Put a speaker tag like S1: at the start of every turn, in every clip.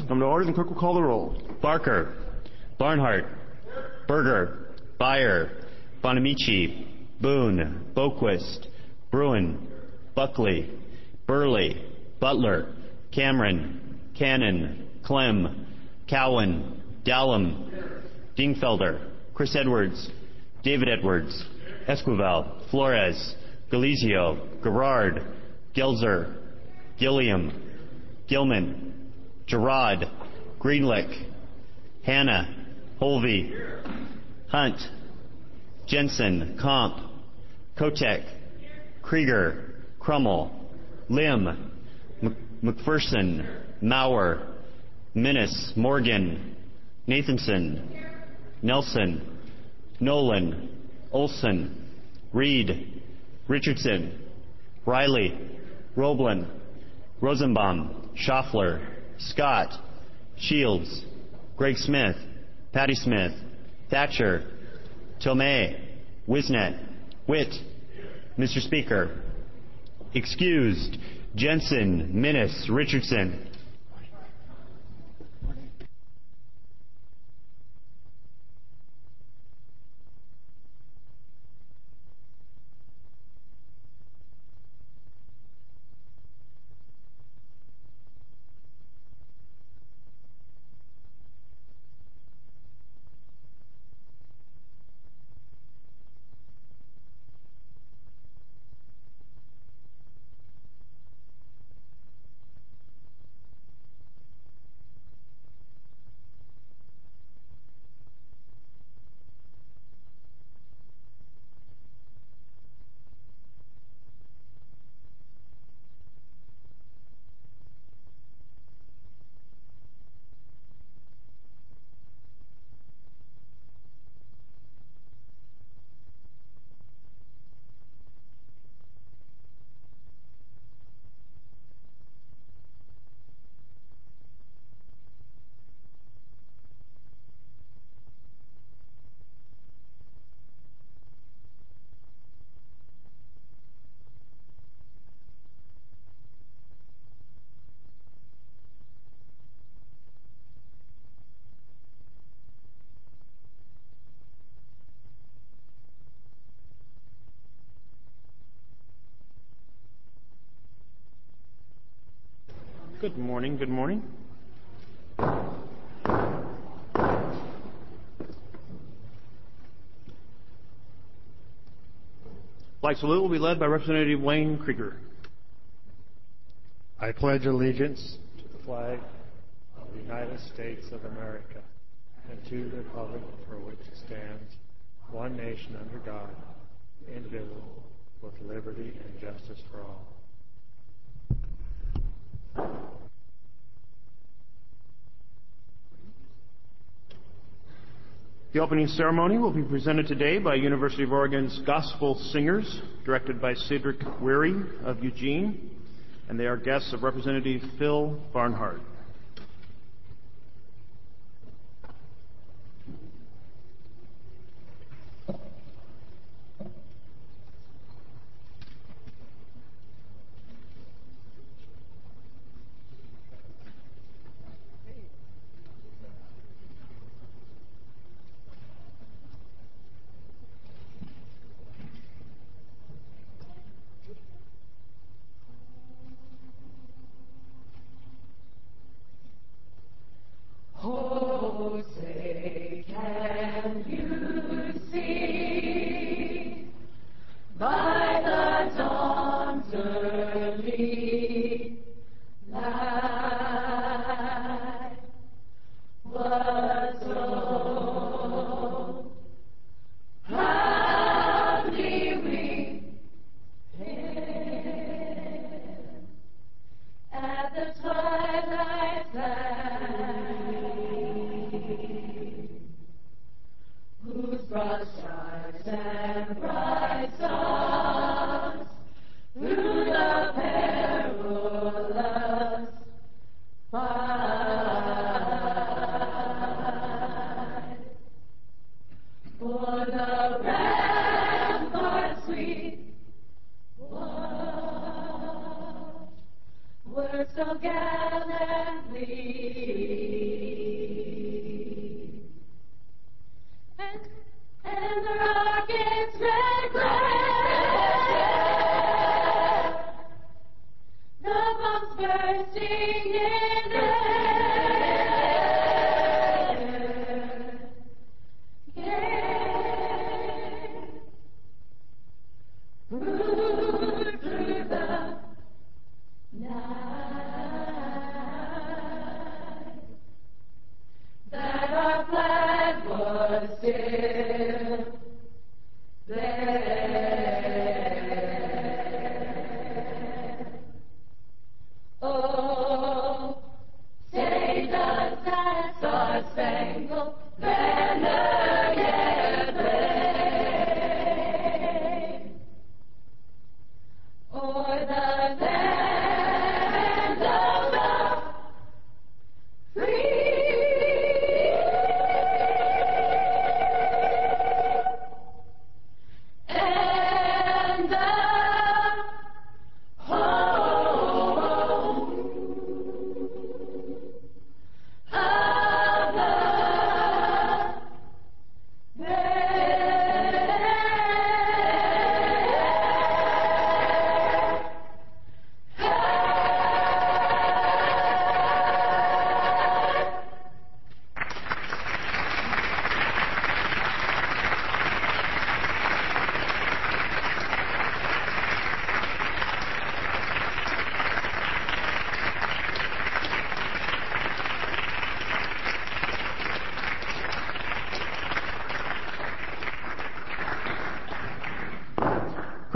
S1: Come to order, and the clerk will call the roll.
S2: Barker, Barnhart, Berger, Beyer, Bonamici, Boone, Boquist, Bruin, Buckley, Burley, Butler, Cameron, Cannon, Clem, Cowan, Dallum, Dingfelder, Chris Edwards, David Edwards, Esquivel, Flores, Galizio, Gerard, Gelzer, Gilliam, Gilman, Gerard, Greenlick, Hanna, Holvey, Hunt, Jensen, Comp, Kotek, Krieger, Crummell, Lim, McPherson, Maurer, Minnis, Morgan, Nathanson, Nelson, Nolan, Olson, Reed, Richardson, Riley, Roblin, Rosenbaum, Schaffler, Scott, Shields, Greg Smith, Patty Smith, Thatcher, Tomei, Wisnet, Witt. Mr. Speaker, excused, Jensen, Minnis, Richardson.
S1: Good morning, good morning. Flag salute will be led by Representative Wayne Krieger.
S3: I pledge allegiance to the flag of the United States of America and to the republic for which it stands, one nation under God, indivisible, with liberty and justice for all.
S1: The opening ceremony will be presented today by University of Oregon's Gospel Singers, directed by Cedric Weary of Eugene, and they are guests of Representative Phil Barnhart.
S4: So gallantly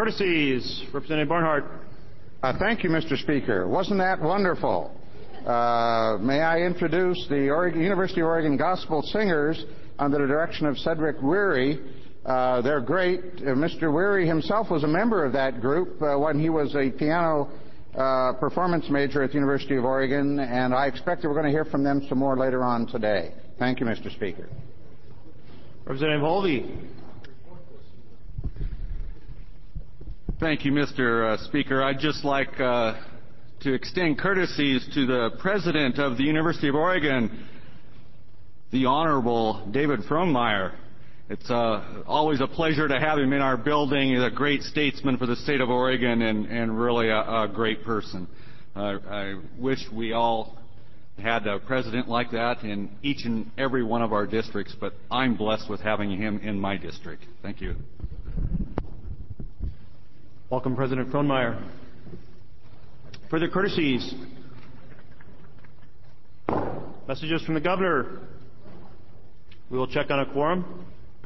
S1: courtesies. Representative Barnhart.
S4: Thank you, Mr. Speaker. Wasn't that wonderful? May I introduce the University of Oregon Gospel Singers under the direction of Cedric Weary. They're great. Mr. Weary himself was a member of that group when he was a piano performance major at the University of Oregon, and I expect that we're going to hear from them some more later on today. Thank you, Mr. Speaker.
S1: Representative Holvey.
S5: Thank you, Mr. Speaker. I'd just like to extend courtesies to the president of the University of Oregon, the Honorable David Frohnmeyer. It's always a pleasure to have him in our building. He's a great statesman for the state of Oregon and really a great person. I wish we all had a president like that in each and every one of our districts, but I'm blessed with having him in my district. Thank you.
S1: Welcome, President Frohnmeyer. Further courtesies. Messages from the governor. We will check on a quorum.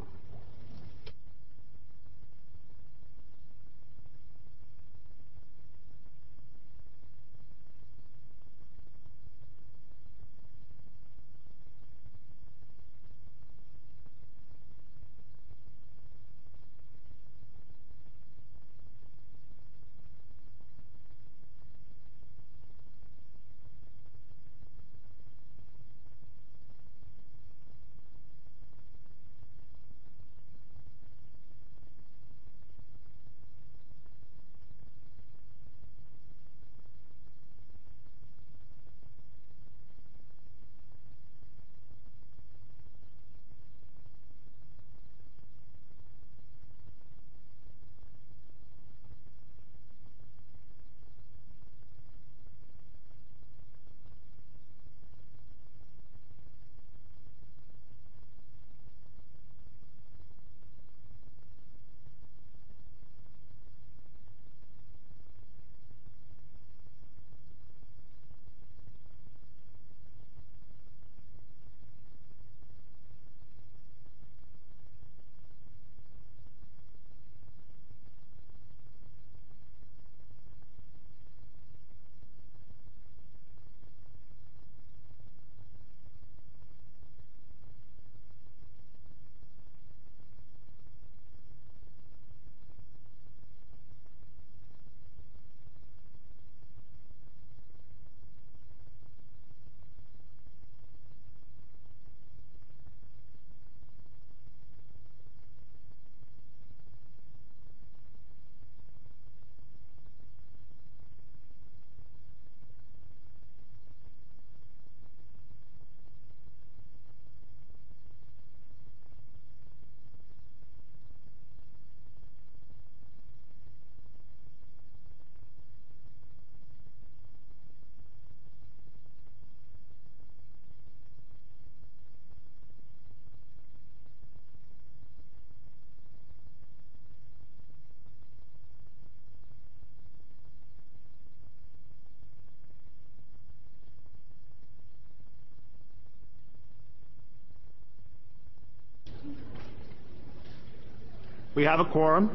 S1: We have a quorum.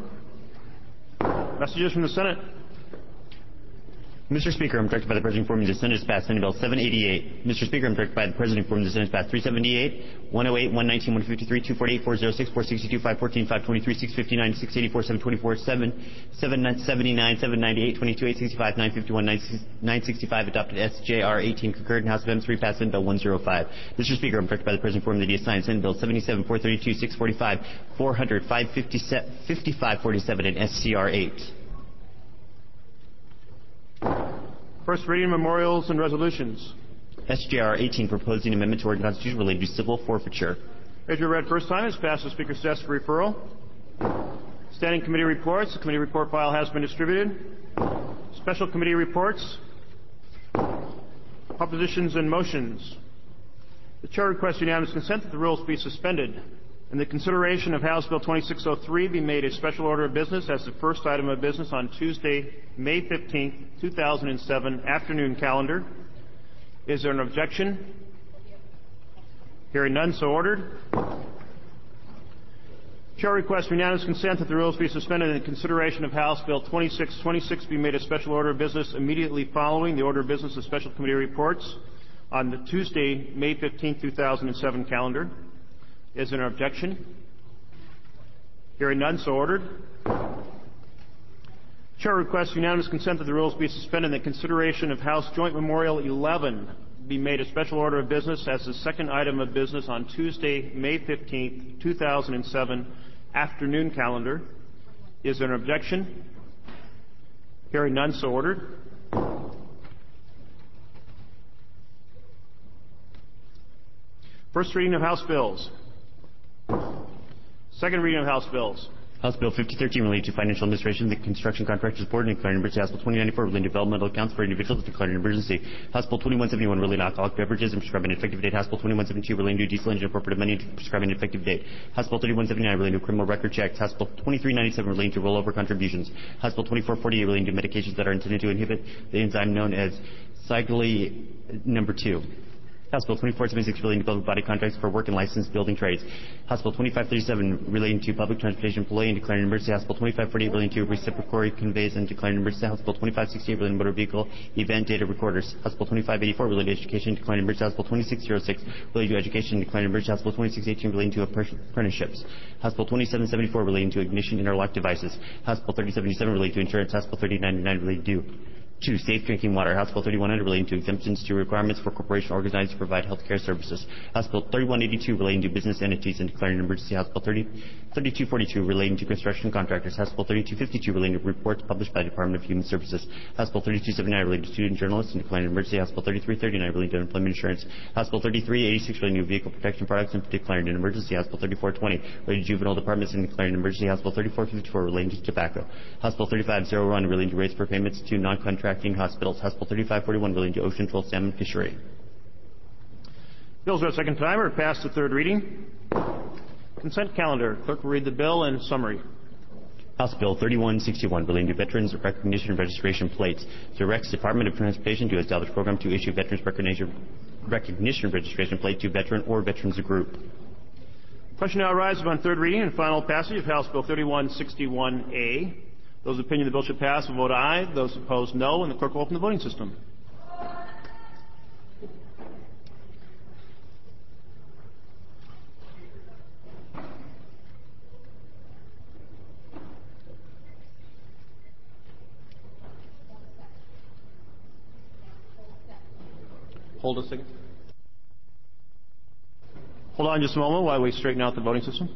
S1: Messages from the Senate.
S2: Mr. Speaker, I'm directed by the President informing the Senate has passed Senate Bill 788. Mr. Speaker, I'm directed by the President informing the Senate has passed 378, 108, 119, 153, 248, 406, 462, 514, 523, 659, 684, 724, 779, 798, 22, 865, 951, 965 adopted SJR 18 concurred in House of M3 passed Senate Bill 105. Mr. Speaker, I'm directed by the President informing that he assigned Senate Bill 77, 432, 645, 400, 5547 and SCR 8.
S1: First reading memorials and resolutions.
S2: SJR 18 proposing amendment to Oregon Constitution related to civil forfeiture.
S1: Measure read first time is passed to the Speaker's desk for referral. Standing committee reports. The committee report file has been distributed. Special committee reports. Propositions and motions. The Chair requests unanimous consent that the rules be suspended and the consideration of House Bill 2603 be made a special order of business as the first item of business on Tuesday, May 15, 2007, afternoon calendar. Is there an objection? Hearing none, so ordered. Chair requests unanimous consent that the rules be suspended in consideration of House Bill 2626 be made a special order of business immediately following the order of business of special committee reports on the Tuesday, May 15, 2007 calendar. Is there an objection? Hearing none, so ordered. Chair requests unanimous consent that the rules be suspended in the consideration of House Joint Memorial 11 be made a special order of business as the second item of business on Tuesday, May 15, 2007 afternoon calendar. Is there an objection? Hearing none, so ordered. First reading of House bills. Second reading of House bills.
S2: House Bill 5013 relating to financial administration of the Construction Contractors Board and declaring an emergency. House Bill 2094 relating to developmental accounts for individuals declaring an emergency. House Bill 2171 relating to alcoholic beverages and prescribing an effective date. House Bill 2172 relating to diesel engine appropriate money and prescribing an effective date. House Bill 3179 relating to criminal record checks. House Bill 2397 relating to rollover contributions. House Bill 2448 relating to medications that are intended to inhibit the enzyme known as Cycli number 2. House Bill 2476 relating to public body contracts for work and licensed building trades. House Bill 2537 relating to public transportation employee and declaring an emergency. House Bill 2548 relating to reciprocal conveys and declaring an emergency. House Bill 2568 relating to motor vehicle event data recorders. House Bill 2584 relating to education and declaring an emergency. House Bill 2606 relating to education and declaring an emergency. House Bill 2618 relating to apprenticeships. House Bill 2774 relating to ignition interlock devices. House Bill 3077 relating to insurance. House Bill 3099 relating to 2. Safe drinking water. House Bill 3100 relating to exemptions to requirements for corporations organized to provide health care services. House Bill 3182 relating to business entities and declaring an emergency. House Bill 3242 relating to construction contractors. House Bill 3252 relating to reports published by the Department of Human Services. House Bill 3279 relating to student journalists and declaring an emergency. House Bill 3339 relating to unemployment insurance. House Bill 3386 relating to vehicle protection products and declaring an emergency. House Bill 3420 relating to juvenile departments and declaring an emergency. House Bill 3454 relating to tobacco. House Bill 3501 relating to rates for payments to non-contracting hospitals. House Bill 3541 relating to ocean troll salmon fishery.
S1: Bills are second time are passed to third reading. Consent calendar. Clerk will read the bill and summary.
S2: House Bill 3161 relating to Veterans Recognition Registration Plates directs the Department of Transportation to establish a program to issue Veterans Recognition Registration Plate to veteran or veterans group.
S1: Question now arises on third reading and final passage of House Bill 3161A. Those opinion the bill should pass will vote aye. Those opposed, no. And the clerk will open the voting system. Hold a second. Hold on just a moment while we straighten out the voting system.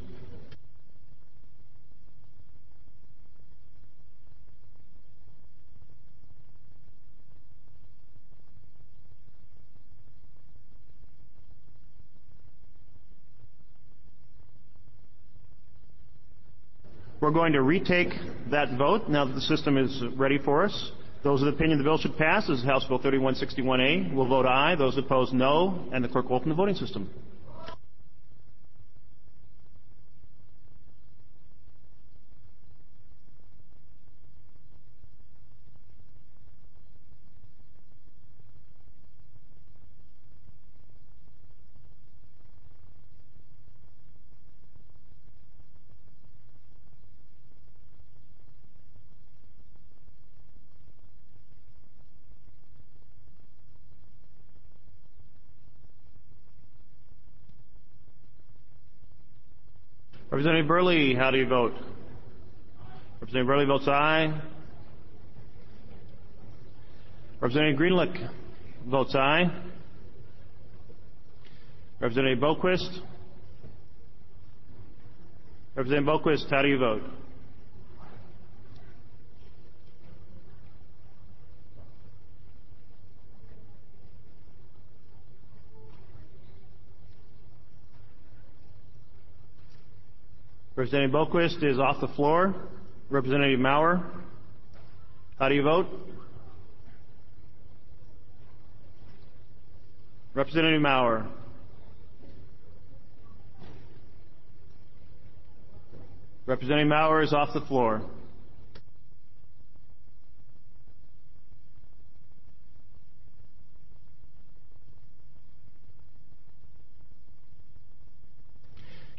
S1: We're going to retake that vote now that the system is ready for us. Those of the opinion the bill should pass as House Bill 3161A will vote aye. Those opposed, no. And the clerk will open the voting system. Representative Burley, how do you vote? Representative Burley votes aye. Representative Greenlick votes aye. Representative Boquist. Representative Boquist, how do you vote? Representative Boquist is off the floor. Representative Maurer, how do you vote? Representative Maurer. Representative Maurer is off the floor.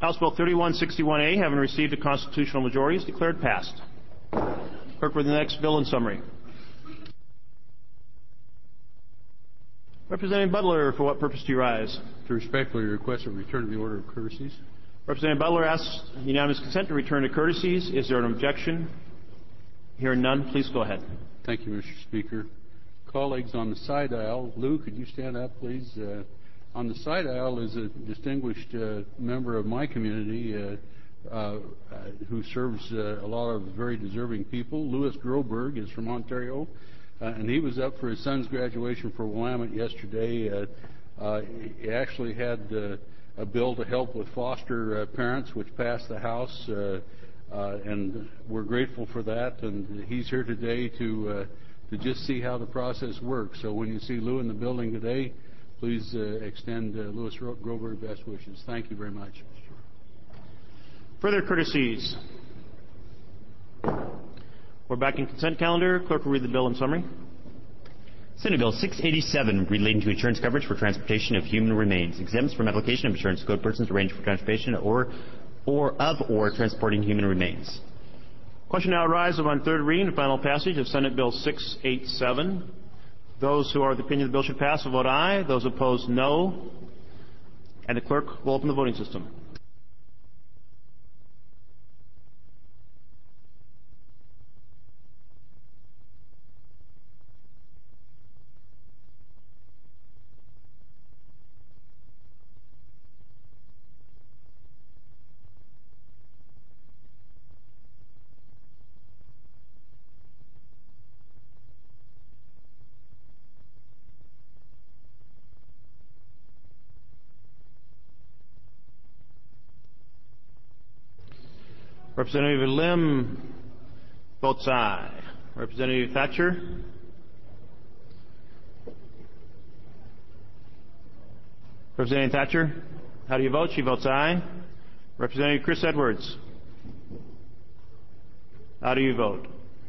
S1: House Bill 3161A, having received a constitutional majority, is declared passed. Clerk, with the next bill in summary. Representative Butler, for what purpose do you rise?
S6: To respectfully request a return to the order of courtesies.
S1: Representative Butler asks unanimous consent to return to courtesies. Is there an objection? Hearing none, please go ahead.
S6: Thank you, Mr. Speaker. Colleagues on the side aisle, Lou, could you stand up, please? On the side aisle is a distinguished member of my community who serves a lot of very deserving people. Louis Groberg is from Ontario, and he was up for his son's graduation for Willamette yesterday. He actually had a bill to help with foster parents, which passed the House, and we're grateful for that. And he's here today to just see how the process works. So when you see Lou in the building today, please extend Louis Groberg best wishes. Thank you very much.
S1: Further courtesies. We're back in consent calendar. Clerk will read the bill in summary.
S2: Senate Bill 687, relating to insurance coverage for transportation of human remains, exempts from application of insurance code persons arranged for transportation or transporting human remains.
S1: Question now arises on third reading and final passage of Senate Bill 687. Those who are of the opinion the bill should pass will vote aye. Those opposed, no. And the clerk will open the voting system. Representative Lim votes aye. Representative Thatcher? Representative Thatcher, how do you vote? She votes aye. Representative Chris Edwards, how do you vote?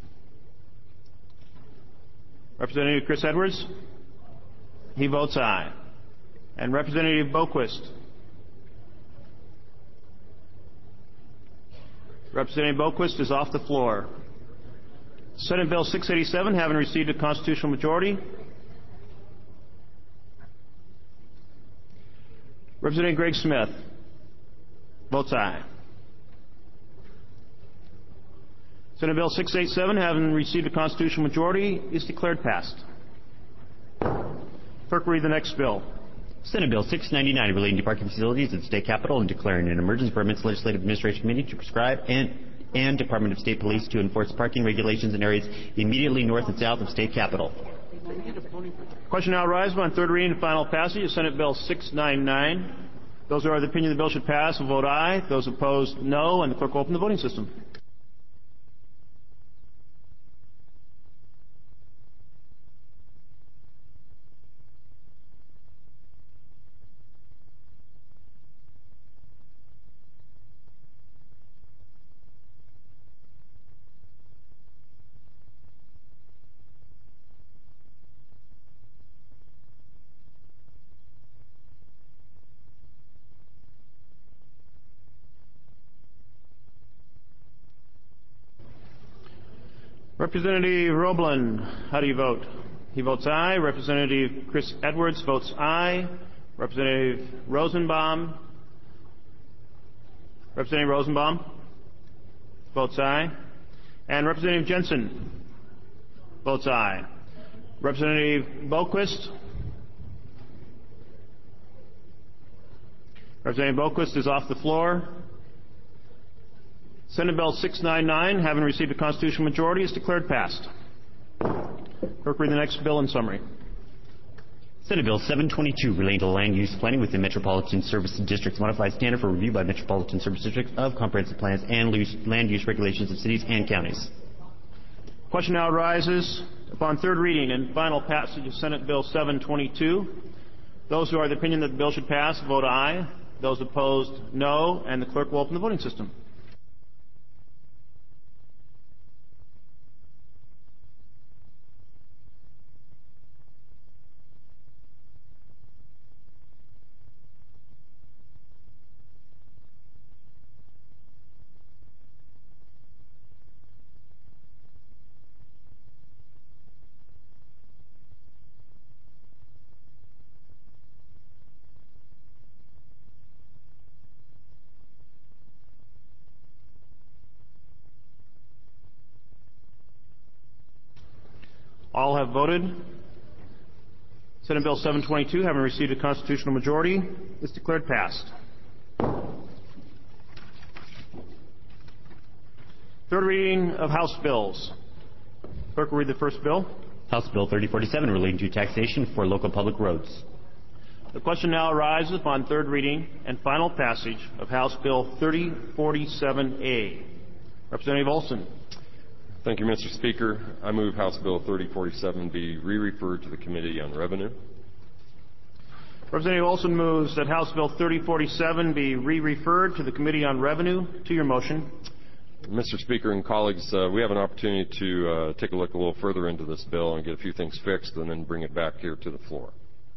S1: Representative Chris Edwards? He votes aye. And Representative Boquist? Representative Boquist is off the floor. Senate Bill 687, having received a constitutional majority. Representative Greg Smith votes aye. Senate Bill 687, having received a constitutional majority, is declared passed. Clerk, read the next bill.
S2: Senate Bill 699, relating to parking facilities at the state capitol and declaring an emergency. Permits Legislative Administration Committee to prescribe and Department of State Police to enforce parking regulations in areas immediately north and south of state capitol.
S1: Question now arises on third reading and final passage of Senate Bill 699. Those who are of the opinion the bill should pass will vote aye. Those opposed, no. And the clerk will open the voting system. Representative Roblin, how do you vote? He votes aye. Representative Chris Edwards votes aye. Representative Rosenbaum? Representative Rosenbaum votes aye. And Representative Jensen votes aye. Representative Boquist? Representative Boquist is off the floor. Senate Bill 699, having received a constitutional majority, is declared passed. Clerk, read the next bill in summary.
S2: Senate Bill 722, relating to land use planning within Metropolitan Service Districts, modified standard for review by Metropolitan Service Districts of comprehensive plans and land use regulations of cities and counties.
S1: Question now arises upon third reading and final passage of Senate Bill 722. Those who are of the opinion that the bill should pass vote aye. Those opposed, no. And the clerk will open the voting system. All have voted. Senate Bill 722, having received a constitutional majority, is declared passed. Third reading of House bills. Clerk will read the first bill.
S2: House Bill 3047, relating to taxation for local public roads.
S1: The question now arises upon third reading and final passage of House Bill 3047A. Representative Olson.
S7: Thank you, Mr. Speaker. I move House Bill 3047 be re-referred to the Committee on Revenue.
S1: Representative Olson moves that House Bill 3047 be re-referred to the Committee on Revenue. To your motion.
S7: Mr. Speaker and colleagues, we have an opportunity to take a look a little further into this bill and get a few things fixed and then bring it back here to the floor.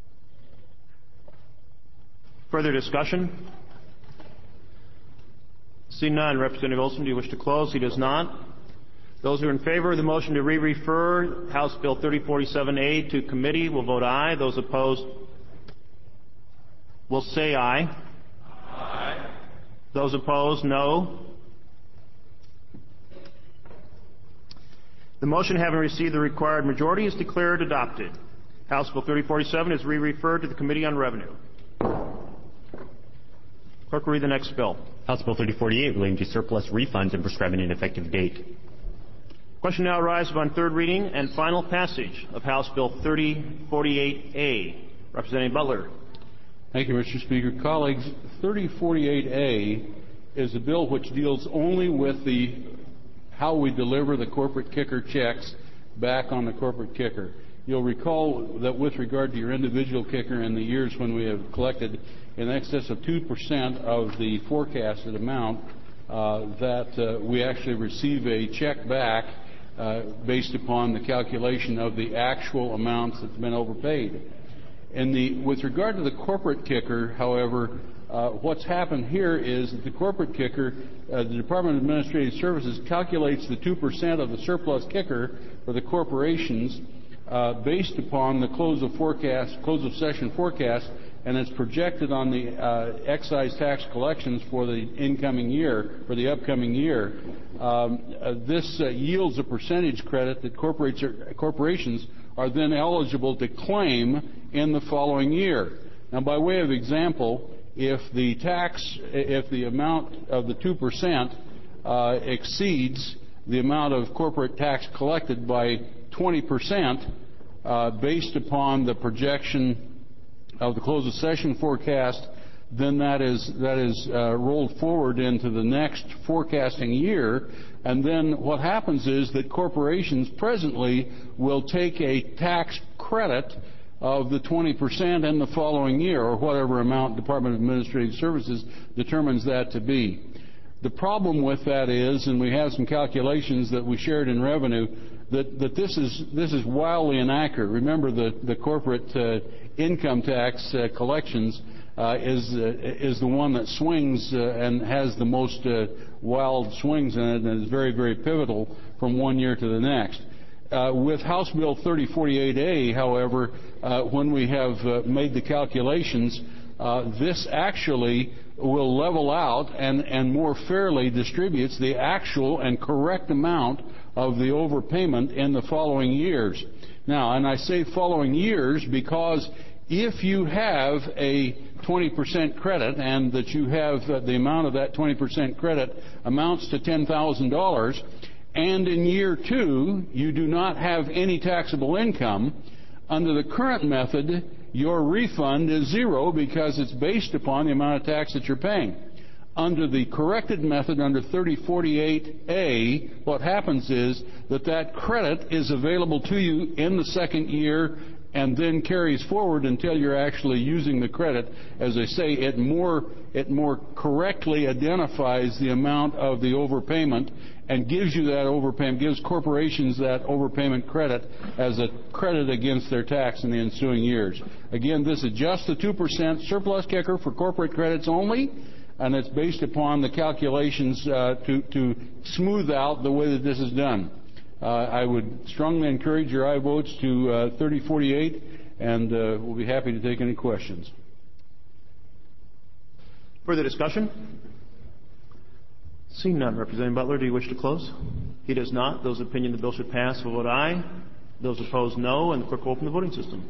S1: Further discussion? Seeing none, Representative Olson, do you wish to close? He does not. Those who are in favor of the motion to re-refer House Bill 3047A to committee will vote aye. Those opposed will say aye. Aye. Those opposed, no. The motion, having received the required majority, is declared adopted. House Bill 3047 is re-referred to the Committee on Revenue. Clerk will read the next bill.
S2: House Bill 3048, relating to surplus refunds and prescribing an effective date.
S1: Question now arises upon third reading and final passage of House Bill 3048A. Representative Butler.
S6: Thank you, Mr. Speaker. Colleagues, 3048A is a bill which deals only with how we deliver the corporate kicker checks back on the corporate kicker. You'll recall that with regard to your individual kicker in the years when we have collected in excess of 2% of the forecasted amount, that we actually receive a check back based upon the calculation of the actual amounts that's been overpaid. With regard to the corporate kicker, however, what's happened here is that the corporate kicker, the Department of Administrative Services calculates the 2% of the surplus kicker for the corporations based upon the close of session forecast, and it's projected on the excise tax collections for the incoming year, for the upcoming year. This yields a percentage credit that corporations are then eligible to claim in the following year. Now, by way of example, if the amount of the 2% exceeds the amount of corporate tax collected by 20%, based upon the projection of the close of session forecast, then that is rolled forward into the next forecasting year. And then what happens is that corporations presently will take a tax credit of the 20% in the following year, or whatever amount Department of Administrative Services determines that to be. The problem with that is, and we have some calculations that we shared in revenue, that this is wildly inaccurate. Remember, the corporate income tax collections is the one that swings and has the most wild swings in it, and is very, very pivotal from one year to the next. With House Bill 3048A, however, when we have made the calculations, this actually will level out and more fairly distributes the actual and correct amount of the overpayment in the following years. Now, and I say following years because if you have a 20% credit and that you have the amount of that 20% credit amounts to $10,000, and in year 2 you do not have any taxable income, under the current method your refund is zero because it's based upon the amount of tax that you're paying. Under the corrected method, under 3048A, what happens is that credit is available to you in the second year and then carries forward until you're actually using the credit. As I say, it more correctly identifies the amount of the overpayment and gives you that overpayment, gives corporations that overpayment credit as a credit against their tax in the ensuing years. Again, this is just the 2% surplus kicker for corporate credits only, and it's based upon the calculations to smooth out the way that this is done. I would strongly encourage your aye votes to 3048, and we'll be happy to take any questions.
S1: Further discussion? Seeing none, Representative Butler, do you wish to close? He does not. Those opinion the bill should pass will vote aye. Those opposed, no. And the clerk will open the voting system.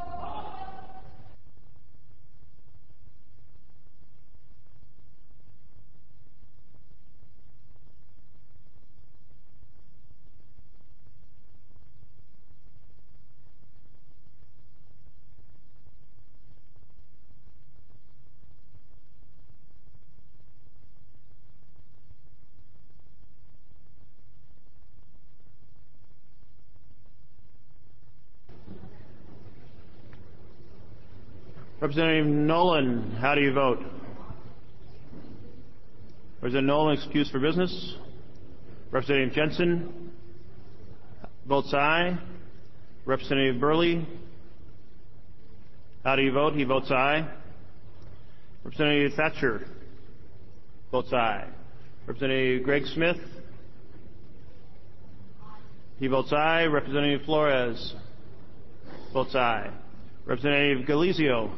S1: Representative Nolan, how do you vote? Representative Nolan, excused for business. Representative Jensen votes aye. Representative Burley, how do you vote? He votes aye. Representative Thatcher votes aye. Representative Greg Smith, he votes aye. Representative Flores votes aye. Representative Galizio,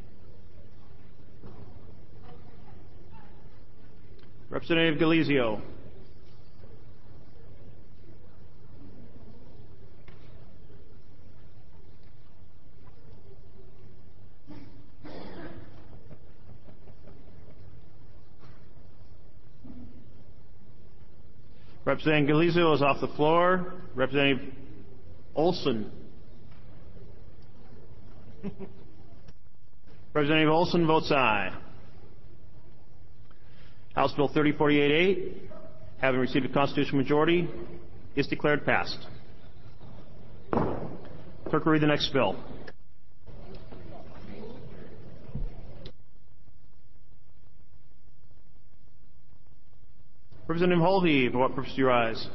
S1: Representative Galizio. Representative Galizio is off the floor. Representative Olson. Representative Olson votes aye. House Bill 3048A, having received a constitutional majority, is declared passed. Clerk will read the next bill. Representative Holvey, for what purpose do you rise?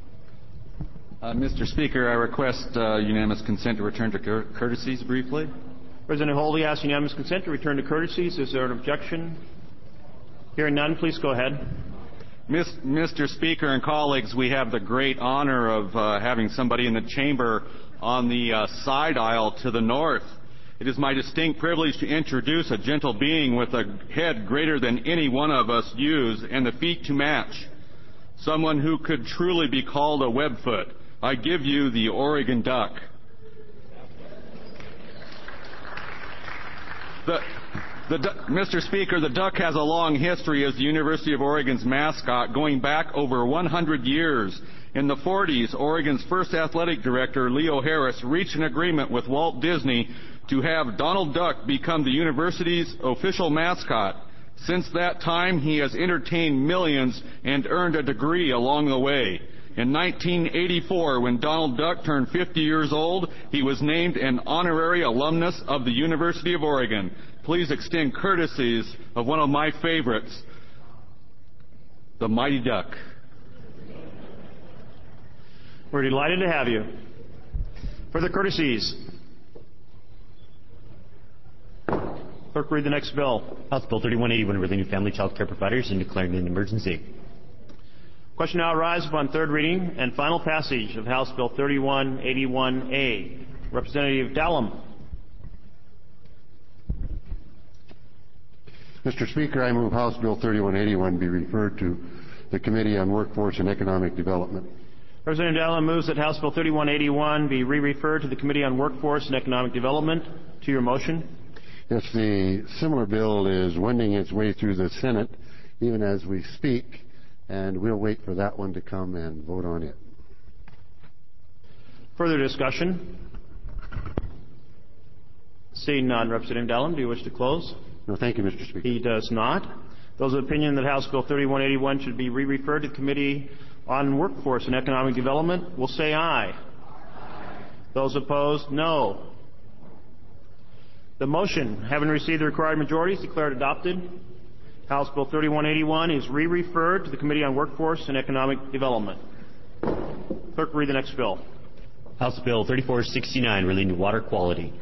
S5: Mr. Speaker, I request unanimous consent to return to courtesies briefly.
S1: Representative Holvey asks unanimous consent to return to courtesies. Is there an objection? Hearing none, please go ahead.
S5: Mr. Speaker and colleagues, we have the great honor of having somebody in the chamber on the side aisle to the north. It is my distinct privilege to introduce a gentle being with a head greater than any one of us use and the feet to match. Someone who could truly be called a webfoot. I give you the Oregon Duck. Mr. Speaker, the duck has a long history as the University of Oregon's mascot, going back over 100 years. In the 40s, Oregon's first athletic director, Leo Harris, reached an agreement with Walt Disney to have Donald Duck become the university's official mascot. Since that time, he has entertained millions and earned a degree along the way. In 1984, when Donald Duck turned 50 years old, he was named an honorary alumnus of the University of Oregon. Please extend courtesies of one of my favorites, the Mighty Duck.
S1: We're delighted to have you. Further courtesies. Clerk, read the next bill.
S2: House Bill 3181, relieving family child care providers and declaring an emergency.
S1: Question now arises upon third reading and final passage of House Bill 3181A. Representative Dallam.
S8: Mr. Speaker, I move House Bill 3181 be referred to the Committee on Workforce and Economic Development.
S1: Representative Dallam moves that House Bill 3181 be re-referred to the Committee on Workforce and Economic Development. To your motion.
S8: Yes, the similar bill is wending its way through the Senate even as we speak, and we'll wait for that one to come and vote on it.
S1: Further discussion? Seeing none, Representative Dallam, do you wish to close?
S8: No, thank you, Mr. Speaker.
S1: He does not. Those of the opinion that House Bill 3181 should be re-referred to the Committee on Workforce and Economic Development will say aye. Aye. Those opposed, no. The motion, having received the required majority, is declared adopted. House Bill 3181 is re-referred to the Committee on Workforce and Economic Development. Clerk, read the next bill.
S2: House Bill 3469, relating to water quality.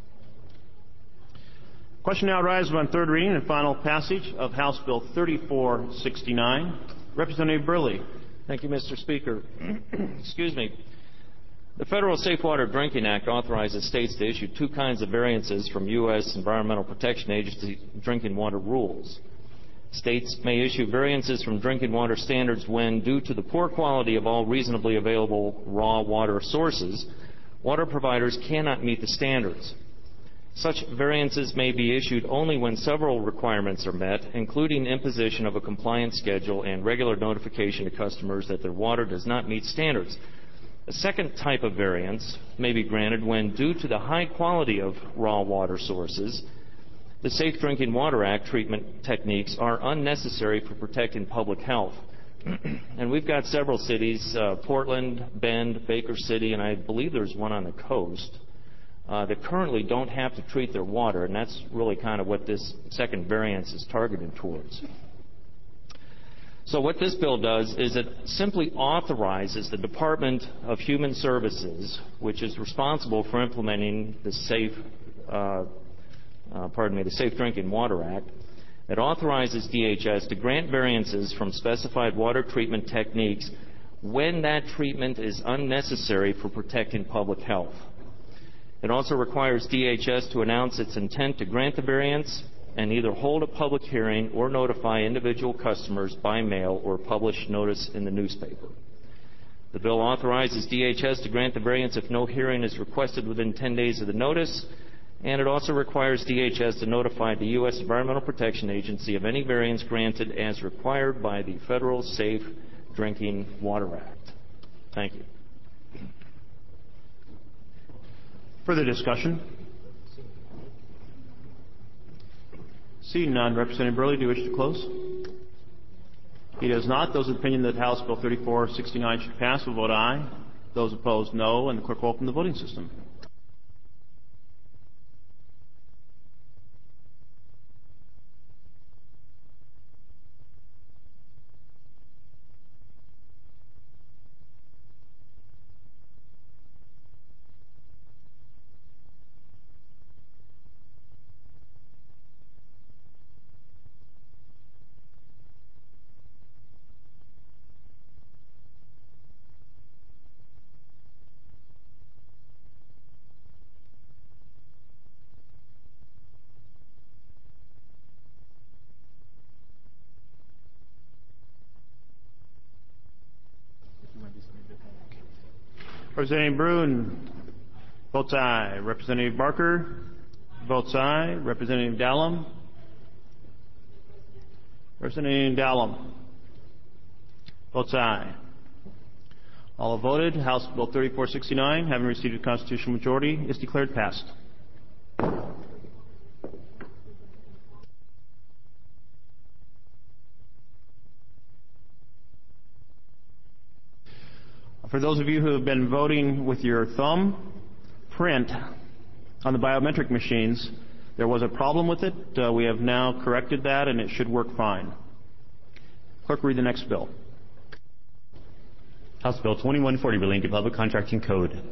S1: Question now arises on third reading and final passage of House Bill 3469. Representative Burley.
S9: Thank you, Mr. Speaker. Excuse me. The Federal Safe Water Drinking Act authorizes states to issue two kinds of variances from U.S. Environmental Protection Agency drinking water rules. States may issue variances from drinking water standards when, due to the poor quality of all reasonably available raw water sources, water providers cannot meet the standards. Such variances may be issued only when several requirements are met, including imposition of a compliance schedule and regular notification to customers that their water does not meet standards. A second type of variance may be granted when, due to the high quality of raw water sources, the Safe Drinking Water Act treatment techniques are unnecessary for protecting public health. And we've got several cities, Portland, Bend, Baker City, and I believe there's one on the coast, that currently don't have to treat their water, and that's really kind of what this second variance is targeted towards. So what this bill does is it simply authorizes the Department of Human Services, which is responsible for implementing the Safe Drinking Water Act. It authorizes DHS to grant variances from specified water treatment techniques when that treatment is unnecessary for protecting public health. It also requires DHS to announce its intent to grant the variance and either hold a public hearing or notify individual customers by mail or publish notice in the newspaper. The bill authorizes DHS to grant the variance if no hearing is requested within 10 days of the notice, and it also requires DHS to notify the U.S. Environmental Protection Agency of any variance granted as required by the Federal Safe Drinking Water Act. Thank you.
S1: Further discussion? Seeing none, Representative Burley, do you wish to close? He does not. Those in opinion that House Bill 3469 should pass will vote aye. Those opposed, no. And the clerk will open the voting system. Representative Brune votes aye. Representative Barker votes aye. Representative Dallum. Representative Dallum votes aye. All have voted. House Bill 3469, having received a constitutional majority, is declared passed. For those of you who have been voting with your thumb print on the biometric machines, there was a problem with it. We have now corrected that, and it should work fine. Clerk, read the next bill.
S2: House Bill 2140 relating to Public Contracting Code.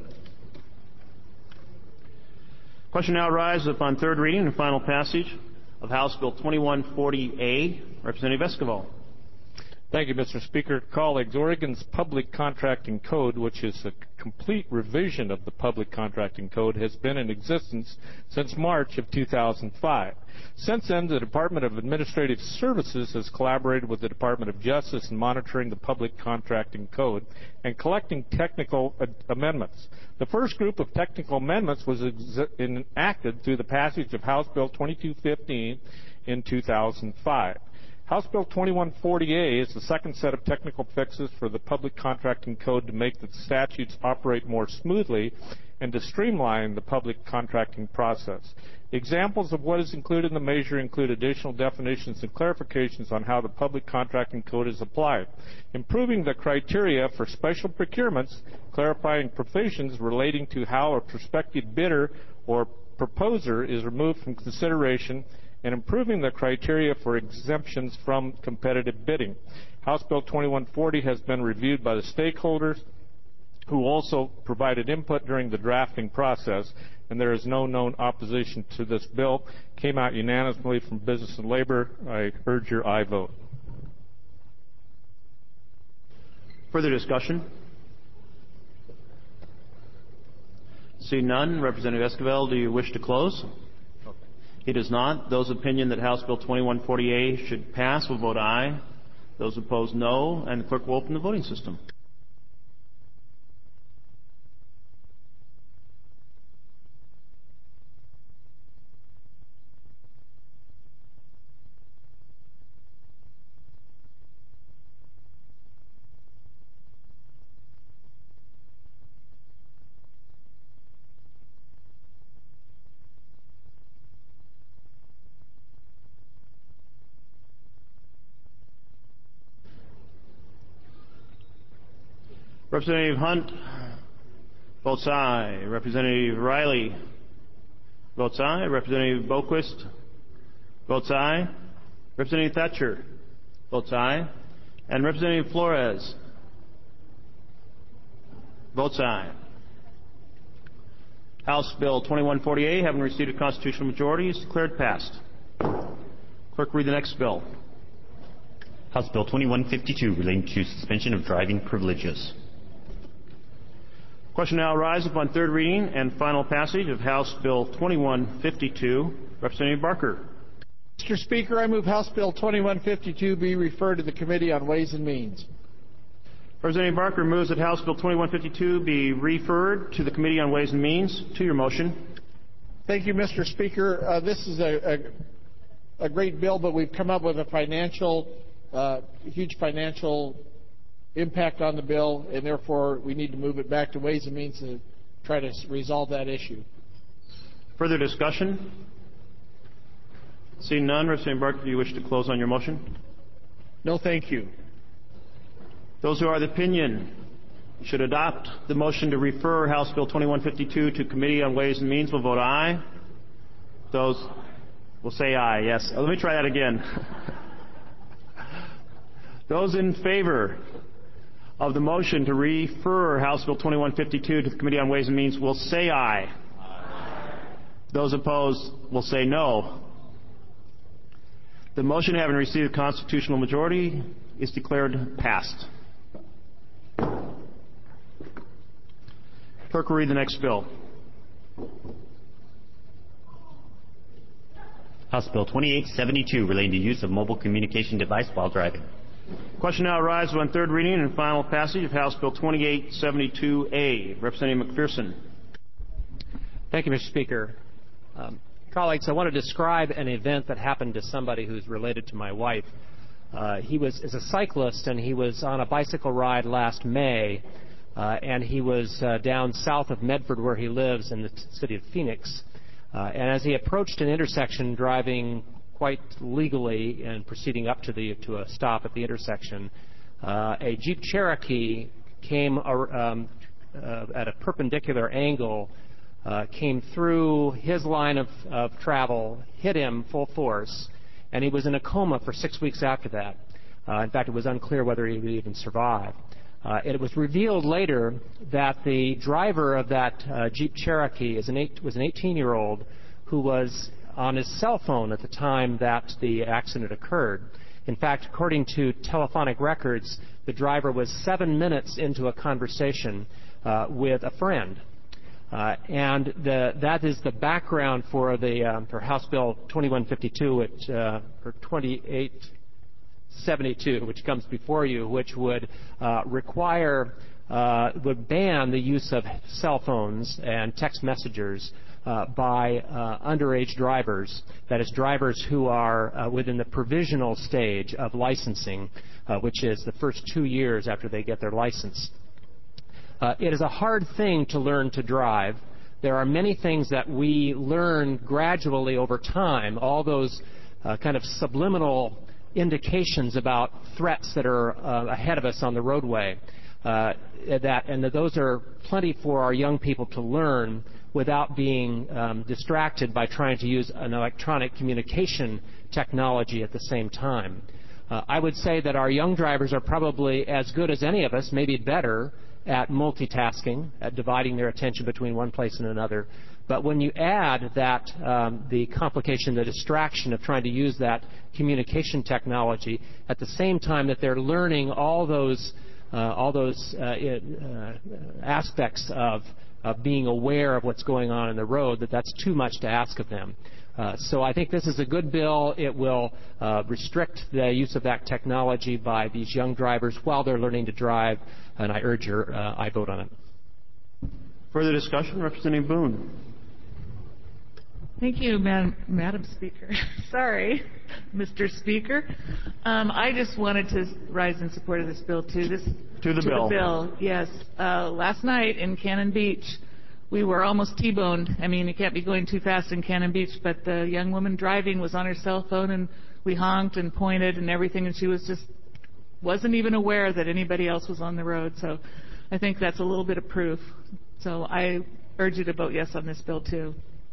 S1: Question now arises upon third reading and final passage of House Bill 2140A. Representative Esquivel.
S3: Thank you, Mr. Speaker. Colleagues, Oregon's Public Contracting Code, which is a complete revision of the Public Contracting Code, has been in existence since March of 2005. Since then, the Department of Administrative Services has collaborated with the Department of Justice in monitoring the Public Contracting Code and collecting technical amendments. The first group of technical amendments was enacted through the passage of House Bill 2215 in 2005. House Bill 2140A is the second set of technical fixes for the Public Contracting Code to make the statutes operate more smoothly and to streamline the public contracting process. Examples of what is included in the measure include additional definitions and clarifications on how the Public Contracting Code is applied, improving the criteria for special procurements, clarifying provisions relating to how a prospective bidder or proposer is removed from consideration, and improving the criteria for exemptions from competitive bidding. House Bill 2140 has been reviewed by the stakeholders who also provided input during the drafting process, and there is no known opposition to this bill. Came out unanimously from Business and Labor. I urge your aye vote.
S1: Further discussion? See none. Representative Esquivel, do you wish to close? He does not. Those opinion that House Bill 2140A should pass will vote aye. Those opposed, no. And the clerk will open the voting system. Representative Hunt votes aye. Representative Riley votes aye. Representative Boquist votes aye. Representative Thatcher votes aye. And Representative Flores votes aye. House Bill 2148, having received a constitutional majority, is declared passed. Clerk, read the next bill.
S2: House Bill 2152, relating to suspension of driving privileges.
S1: Question now arises upon third reading and final passage of House Bill 2152. Representative Barker.
S10: Mr. Speaker, I move House Bill 2152 be referred to the Committee on Ways and Means.
S1: Representative Barker moves that House Bill 2152 be referred to the Committee on Ways and Means. To your motion.
S10: Thank you, Mr. Speaker. This is a great bill, but we've come up with a huge financial impact on the bill, and therefore we need to move it back to Ways and Means to try to resolve that issue.
S1: Further discussion? Seeing none, Representative Barker, do you wish to close on your motion?
S10: No, thank you.
S1: Those who are of the opinion should adopt the motion to refer House Bill 2152 to Committee on Ways and Means will vote aye. Those will say aye, yes. Let me try that again. Those in favor of the motion to refer House Bill 2152 to the Committee on Ways and Means will say aye. Aye. Those opposed will say no. The motion, having received a constitutional majority, is declared passed. Clerk will read the next bill.
S2: House Bill 2872, relating to use of mobile communication device while driving.
S1: Question now arises on third reading and final passage of House Bill 2872A. Representative McPherson.
S11: Thank you, Mr. Speaker. Colleagues, I want to describe an event that happened to somebody who's related to my wife. He is a cyclist, and he was on a bicycle ride last May, and he was down south of Medford, where he lives, in the city of Phoenix. And as he approached an intersection, driving quite legally and proceeding up to a stop at the intersection, a Jeep Cherokee came at a perpendicular angle, came through his line of travel, hit him full force, and he was in a coma for 6 weeks after that. In fact, it was unclear whether he would even survive. It was revealed later that the driver of that Jeep Cherokee was an 18-year-old who was on his cell phone at the time that the accident occurred. In fact, according to telephonic records, the driver was 7 minutes into a conversation with a friend. And that is the background for House Bill 2152, or 2872, which comes before you, which would would ban the use of cell phones and text messengers by underage drivers, that is, drivers who are within the provisional stage of licensing, which is the first 2 years after they get their license. It is a hard thing to learn to drive. There are many things that we learn gradually over time, all those kind of subliminal indications about threats that are ahead of us on the roadway. Those are plenty for our young people to learn without being distracted by trying to use an electronic communication technology at the same time. I would say that our young drivers are probably as good as any of us, maybe better, at multitasking, at dividing their attention between one place and another. But when you add that the complication, the distraction of trying to use that communication technology at the same time that they're learning all those aspects of being aware of what's going on in the road, that's too much to ask of them. So I think this is a good bill. It will restrict the use of that technology by these young drivers while they're learning to drive, and I urge your I vote on it.
S1: Further discussion? Representative Boone.
S12: Thank you, Madam Speaker. Sorry, Mr. Speaker. I just wanted to rise in support of this bill, too.
S1: To the bill.
S12: Yes. Last night in Cannon Beach, we were almost T-boned. I mean, you can't be going too fast in Cannon Beach, but the young woman driving was on her cell phone, and we honked and pointed and everything, and she wasn't even aware that anybody else was on the road. So I think that's a little bit of proof. So I urge you to vote yes on this bill, too.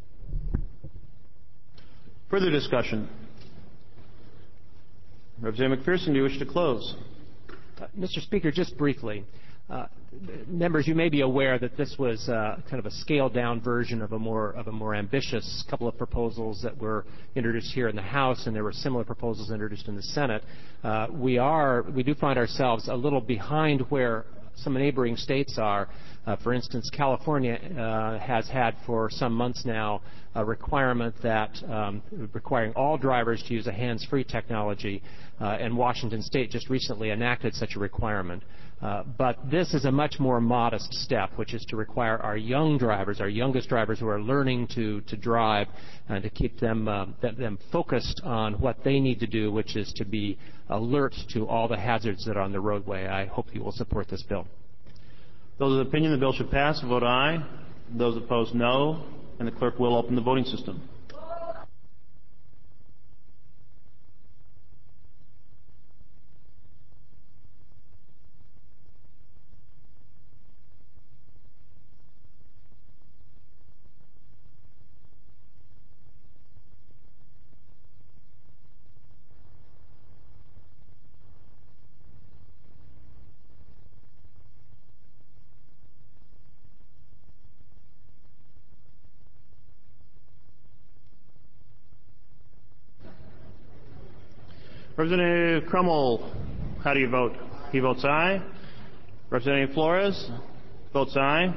S1: Further discussion? Representative McPherson, do you wish to close?
S11: Mr. Speaker, just briefly. Members, you may be aware that this was kind of a scaled-down version of a more ambitious couple of proposals that were introduced here in the House, and there were similar proposals introduced in the Senate. We do find ourselves a little behind where some neighboring states are. For instance, California has had for some months now a requirement that requiring all drivers to use a hands-free technology, and Washington State just recently enacted such a requirement. But this is a much more modest step, which is to require our young drivers, our youngest drivers who are learning to drive, and to keep them focused on what they need to do, which is to be alert to all the hazards that are on the roadway. I hope you will support this bill.
S1: Those of the opinion the bill should pass vote aye. Those opposed, no. And the clerk will open the voting system. Representative Crummell, how do you vote? He votes aye. Representative Flores votes aye.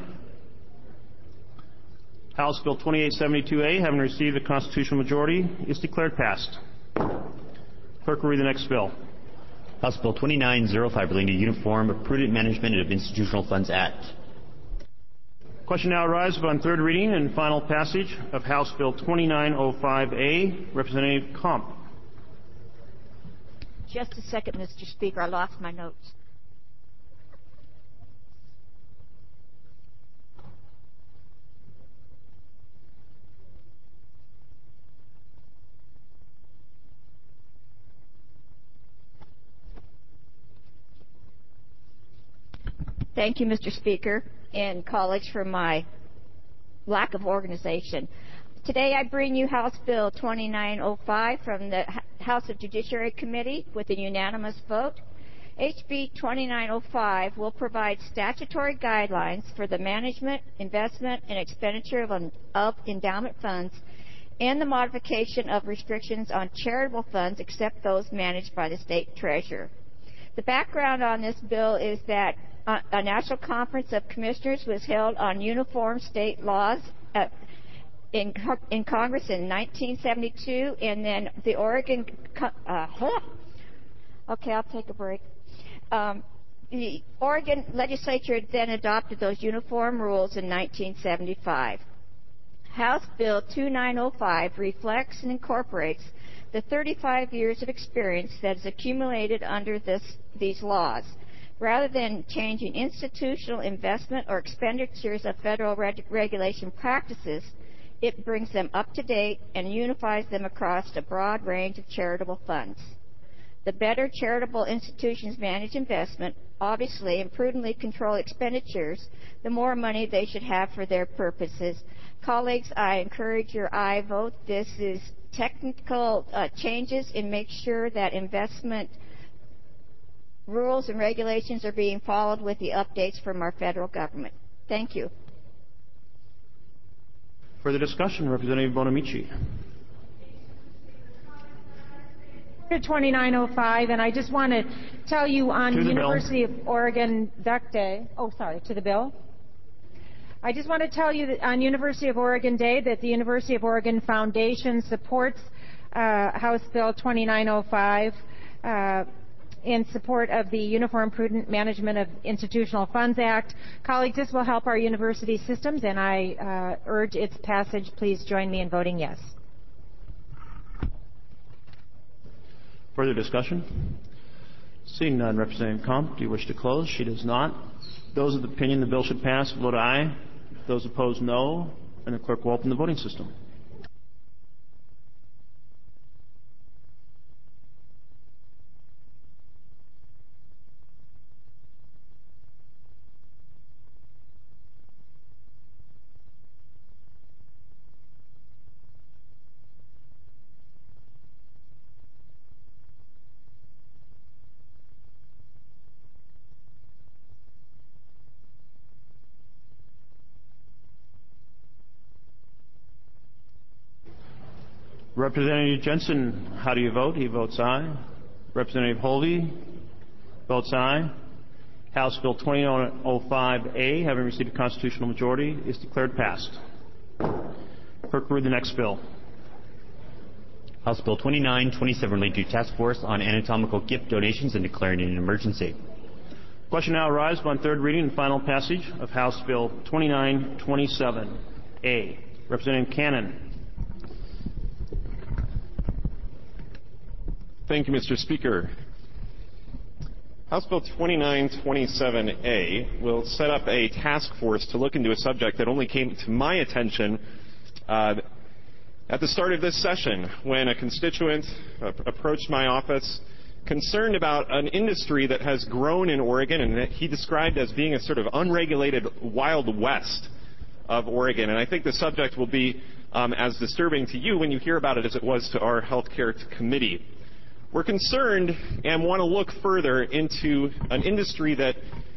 S1: House Bill 2872A, having received a constitutional majority, is declared passed. Clerk will read the next bill.
S2: House Bill 2905, relating to Uniform Prudent Management of Institutional Funds Act.
S1: Question now arises upon third reading and final passage of House Bill 2905A. Representative Comp.
S13: Just a second, Mr. Speaker. I lost my notes. Thank you, Mr. Speaker, and colleagues, for my lack of organization. Today I bring you House Bill 2905 from the House of Judiciary Committee with a unanimous vote. HB 2905 will provide statutory guidelines for the management, investment, and expenditure of endowment funds and the modification of restrictions on charitable funds except those managed by the state treasurer. The background on this bill is that a National Conference of Commissioners was held on uniform state laws in Congress in 1972, and then the Oregon okay, I'll take a break. The Oregon legislature then adopted those uniform rules in 1975. House Bill 2905 reflects and incorporates the 35 years of experience that is accumulated under these laws. Rather than changing institutional investment or expenditures of federal regulation practices, it brings them up to date and unifies them across a broad range of charitable funds. The better charitable institutions manage investment, obviously, and prudently control expenditures, the more money they should have for their purposes. Colleagues, I encourage your aye vote. This is technical changes and make sure that investment rules and regulations are being followed with the updates from our federal government. Thank you.
S1: Further discussion, Representative Bonamici.
S14: 2905, and I just want to tell you on University of Oregon Duck Day. Oh, sorry, to the bill. I just want to tell you that on University of Oregon Day that the University of Oregon Foundation supports House Bill 2905 in support of the Uniform Prudent Management of Institutional Funds Act. Colleagues, this will help our university systems, and I urge its passage. Please join me in voting yes.
S1: Further discussion? Seeing none, Representative Comp, do you wish to close? She does not. Those of the opinion the bill should pass vote aye. Those opposed, no. And the clerk will open the voting system. Representative Jensen, how do you vote? He votes aye. Representative Hovey votes aye. House Bill 2905A, having received a constitutional majority, is declared passed. Clerk, read the next bill.
S2: House Bill 2927, relating to Task Force on Anatomical Gift Donations and declaring an emergency.
S1: Question now arises upon third reading and final passage of House Bill 2927A. Representative Cannon.
S15: Thank you, Mr. Speaker. House Bill 2927A will set up a task force to look into a subject that only came to my attention at the start of this session when a constituent approached my office concerned about an industry that has grown in Oregon and that he described as being a sort of unregulated Wild West of Oregon. And I think the subject will be as disturbing to you when you hear about it as it was to our Healthcare Committee. We're concerned and want to look further into an industry that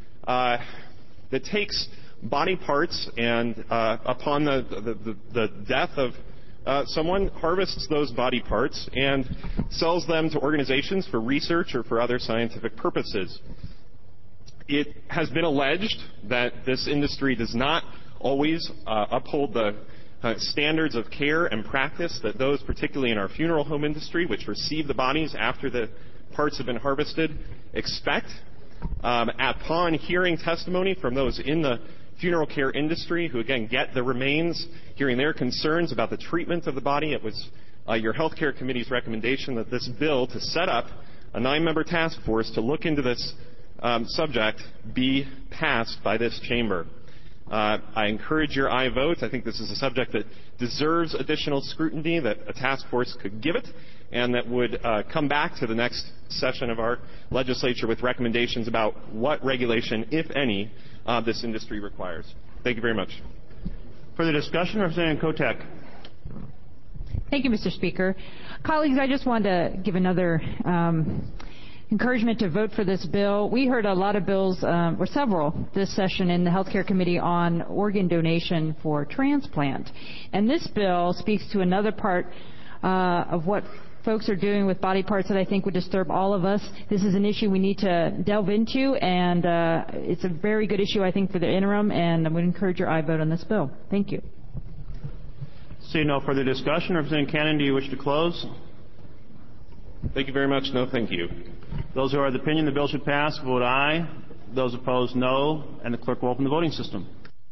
S15: takes body parts and upon the death of someone, harvests those body parts and sells them to organizations for research or for other scientific purposes. It has been alleged that this industry does not always uphold the standards of care and practice that those, particularly in our funeral home industry, which receive the bodies after the parts have been harvested, expect. Upon hearing testimony from those in the funeral care industry who, again, get the remains, hearing their concerns about the treatment of the body, it was your Healthcare Committee's recommendation that this bill to set up a 9-member task force to look into this subject be passed by this chamber. I encourage your aye vote. I think this is a subject that deserves additional scrutiny, that a task force could give it, and that would come back to the next session of our legislature with recommendations about what regulation, if any, this industry requires. Thank you very much.
S1: Further discussion, Representative Kotek.
S16: Thank you, Mr. Speaker. Colleagues, I just wanted to give another encouragement to vote for this bill. We heard a lot of bills, or several, this session in the Healthcare Committee on organ donation for transplant. And this bill speaks to another part of what folks are doing with body parts that I think would disturb all of us. This is an issue we need to delve into, and it's a very good issue, I think, for the interim, and I would encourage your aye vote on this bill. Thank you.
S1: Seeing no further discussion, Representative Cannon, do you wish to close?
S15: Thank you very much. No, thank you.
S1: Those who are of the opinion the bill should pass, vote aye. Those opposed, no. And the clerk will open the voting system.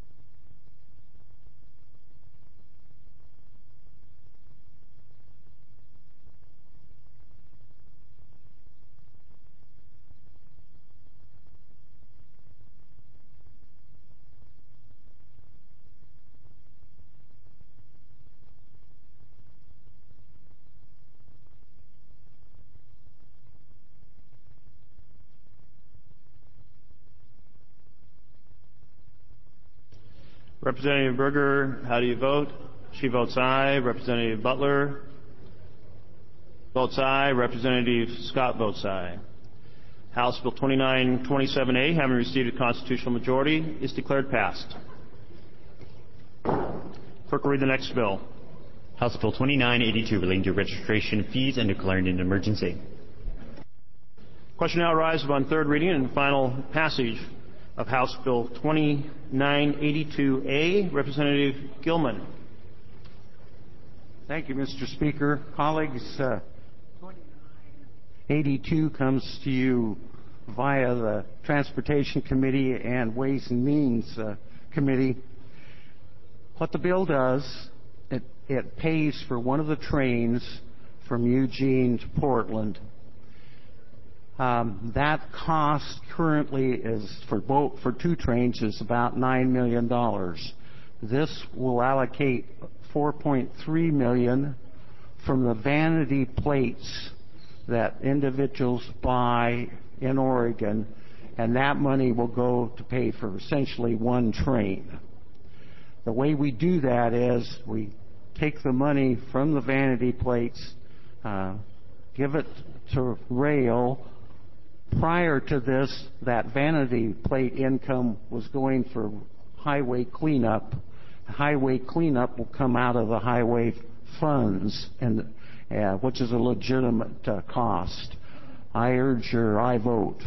S1: Representative Berger, how do you vote? She votes aye. Representative Butler votes aye. Representative Scott votes aye. House Bill 2927A, having received a constitutional majority, is declared passed. Clerk will read the next bill.
S2: House Bill 2982, relating to registration fees and declaring an emergency.
S1: Question now arises upon third reading and final passage of House Bill 2982A. Representative Gilman.
S17: Thank you, Mr. Speaker. Colleagues, 2982 comes to you via the Transportation Committee and Ways and Means Committee. What the bill does, it pays for one of the trains from Eugene to Portland. That cost currently is for two trains is about $9 million. This will allocate $4.3 million from the vanity plates that individuals buy in Oregon, and that money will go to pay for essentially one train. The way we do that is we take the money from the vanity plates, give it to rail. Prior to this, that vanity plate income was going for highway cleanup. Highway cleanup will come out of the highway funds, and which is a legitimate cost. I urge your aye vote.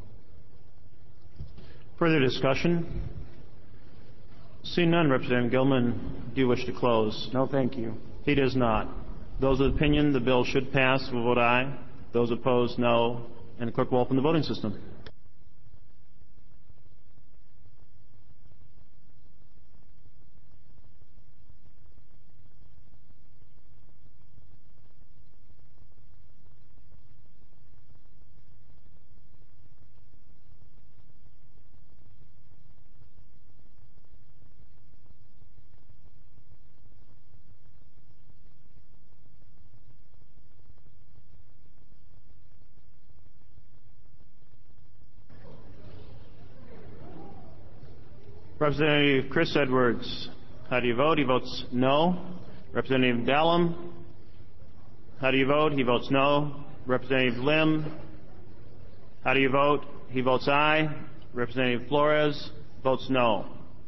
S1: Further discussion? Seeing none, Representative Gilman, do you wish to close?
S17: No, thank you.
S1: He does not. Those of the opinion the bill should pass will vote aye. Those opposed, no. And the clerk will open the voting system. Representative Chris Edwards, how do you vote? He votes no. Representative Dallum, how do you vote? He votes no. Representative Lim, how do you vote? He votes aye. Representative Flores votes no.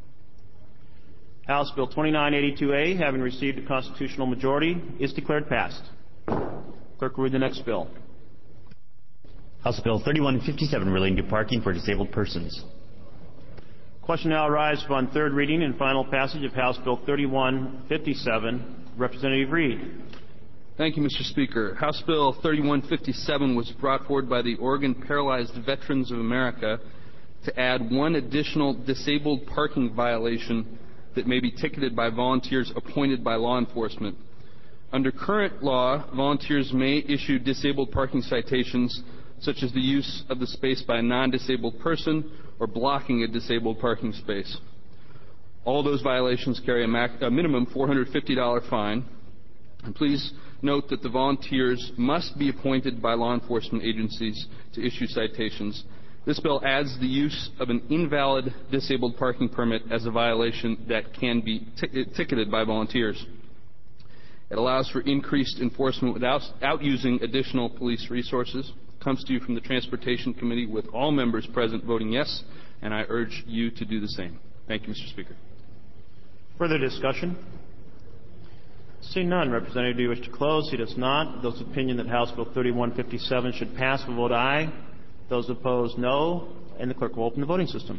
S1: House Bill 2982A, having received a constitutional majority, is declared passed. Clerk will read the next bill.
S2: House Bill 3157, relating to parking for disabled persons.
S1: Question now arises upon third reading and final passage of House Bill 3157. Representative Reed.
S18: Thank you, Mr. Speaker. House Bill 3157 was brought forward by the Oregon Paralyzed Veterans of America to add one additional disabled parking violation that may be ticketed by volunteers appointed by law enforcement. Under current law, volunteers may issue disabled parking citations such as the use of the space by a non-disabled person or blocking a disabled parking space. All those violations carry a minimum $450 fine. And please note that the volunteers must be appointed by law enforcement agencies to issue citations. This bill adds the use of an invalid disabled parking permit as a violation that can be ticketed by volunteers. It allows for increased enforcement without using additional police resources. Comes to you from the Transportation Committee with all members present voting yes, and I urge you to do the same. Thank you, Mr. Speaker.
S1: Further discussion? Seeing none, Representative, do you wish to close? He does not. Those of opinion that House Bill 3157 should pass will vote aye. Those opposed, no. And the clerk will open the voting system.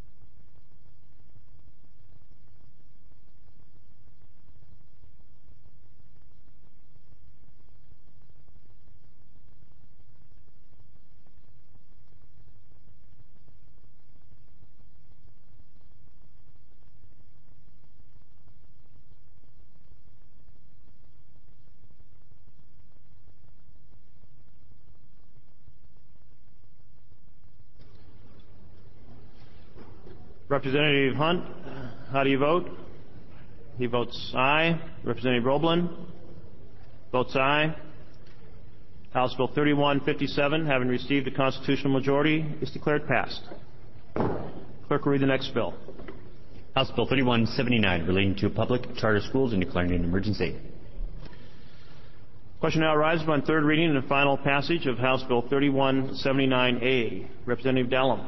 S1: Representative Hunt, how do you vote? He votes aye. Representative Roblin votes aye. House Bill 3157, having received a constitutional majority, is declared passed. Clerk will read the next bill.
S2: House Bill 3179, relating to public charter schools and declaring an emergency.
S1: Question now arises on third reading and final passage of House Bill 3179A. Representative Dallum.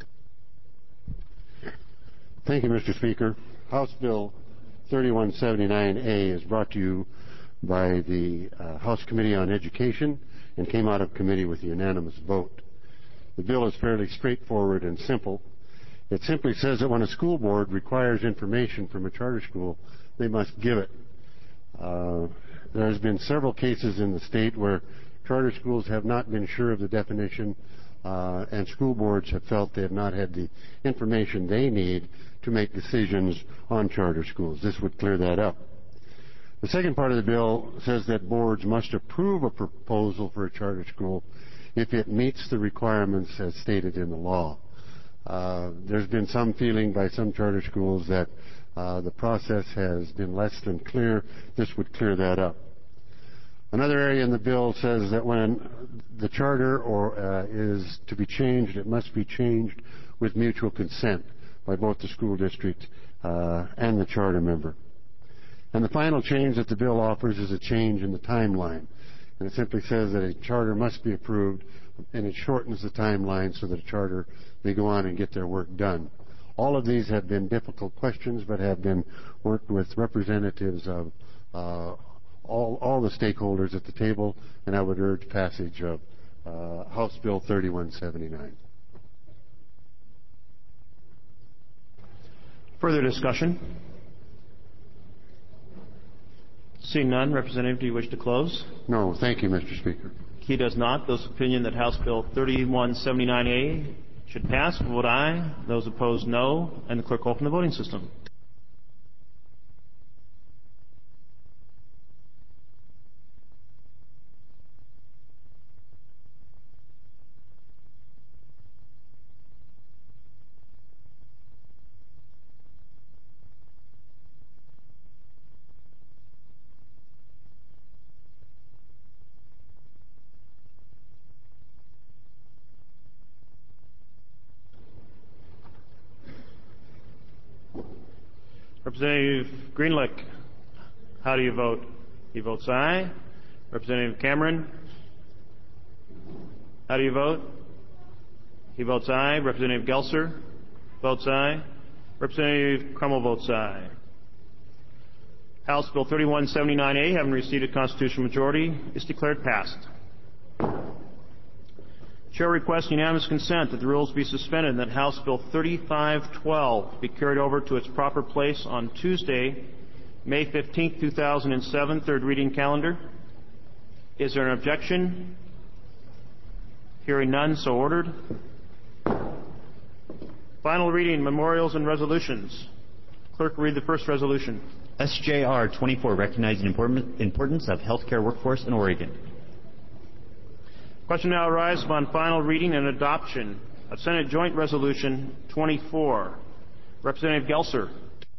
S8: Thank you, Mr. Speaker. House Bill 3179A is brought to you by the House Committee on Education and came out of committee with a unanimous vote. The bill is fairly straightforward and simple. It simply says that when a school board requires information from a charter school, they must give it. There's been several cases in the state where charter schools have not been sure of the definition and school boards have felt they have not had the information they need to make decisions on charter schools. This would clear that up. The second part of the bill says that boards must approve a proposal for a charter school if it meets the requirements as stated in the law. There's been some feeling by some charter schools that the process has been less than clear. This would clear that up. Another area in the bill says that when the charter is to be changed, it must be changed with mutual consent by both the school district and the charter member. And the final change that the bill offers is a change in the timeline. And it simply says that a charter must be approved, and it shortens the timeline so that a charter may go on and get their work done. All of these have been difficult questions, but have been worked with representatives of all the stakeholders at the table, and I would urge passage of House Bill 3179.
S1: Further discussion? Seeing none, Representative, do you wish to close?
S8: No, thank you, Mr. Speaker.
S1: He does not. Those of opinion that House Bill 3179A should pass will vote aye. Those opposed, no. And the clerk will open the voting system. Representative Greenlick, how do you vote? He votes aye. Representative Cameron, how do you vote? He votes aye. Representative Gelser votes aye. Representative Crummell votes aye. House Bill 3179A, having received a constitutional majority, is declared passed. Chair requests unanimous consent that the rules be suspended and that House Bill 3512 be carried over to its proper place on Tuesday, May 15, 2007, third reading calendar. Is there an objection? Hearing none, so ordered. Final reading, memorials and resolutions. Clerk, read the first resolution.
S2: SJR 24, recognizing the importance of healthcare workforce in Oregon.
S1: Question now arises upon final reading and adoption of Senate Joint Resolution 24. Representative Gelser.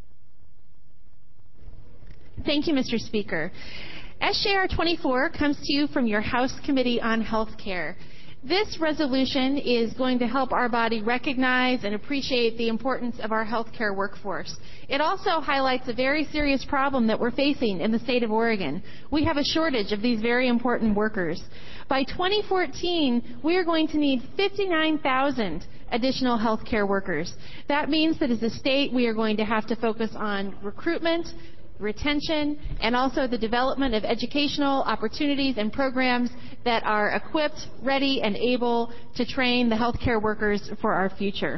S19: Thank you, Mr. Speaker. SJR 24 comes to you from your House Committee on Health Care. This resolution is going to help our body recognize and appreciate the importance of our healthcare workforce. It also highlights a very serious problem that we're facing in the state of Oregon. We have a shortage of these very important workers. By 2014, we are going to need 59,000 additional healthcare workers. That means that as a state, we are going to have to focus on recruitment, retention, and also the development of educational opportunities and programs that are equipped, ready, and able to train the healthcare workers for our future.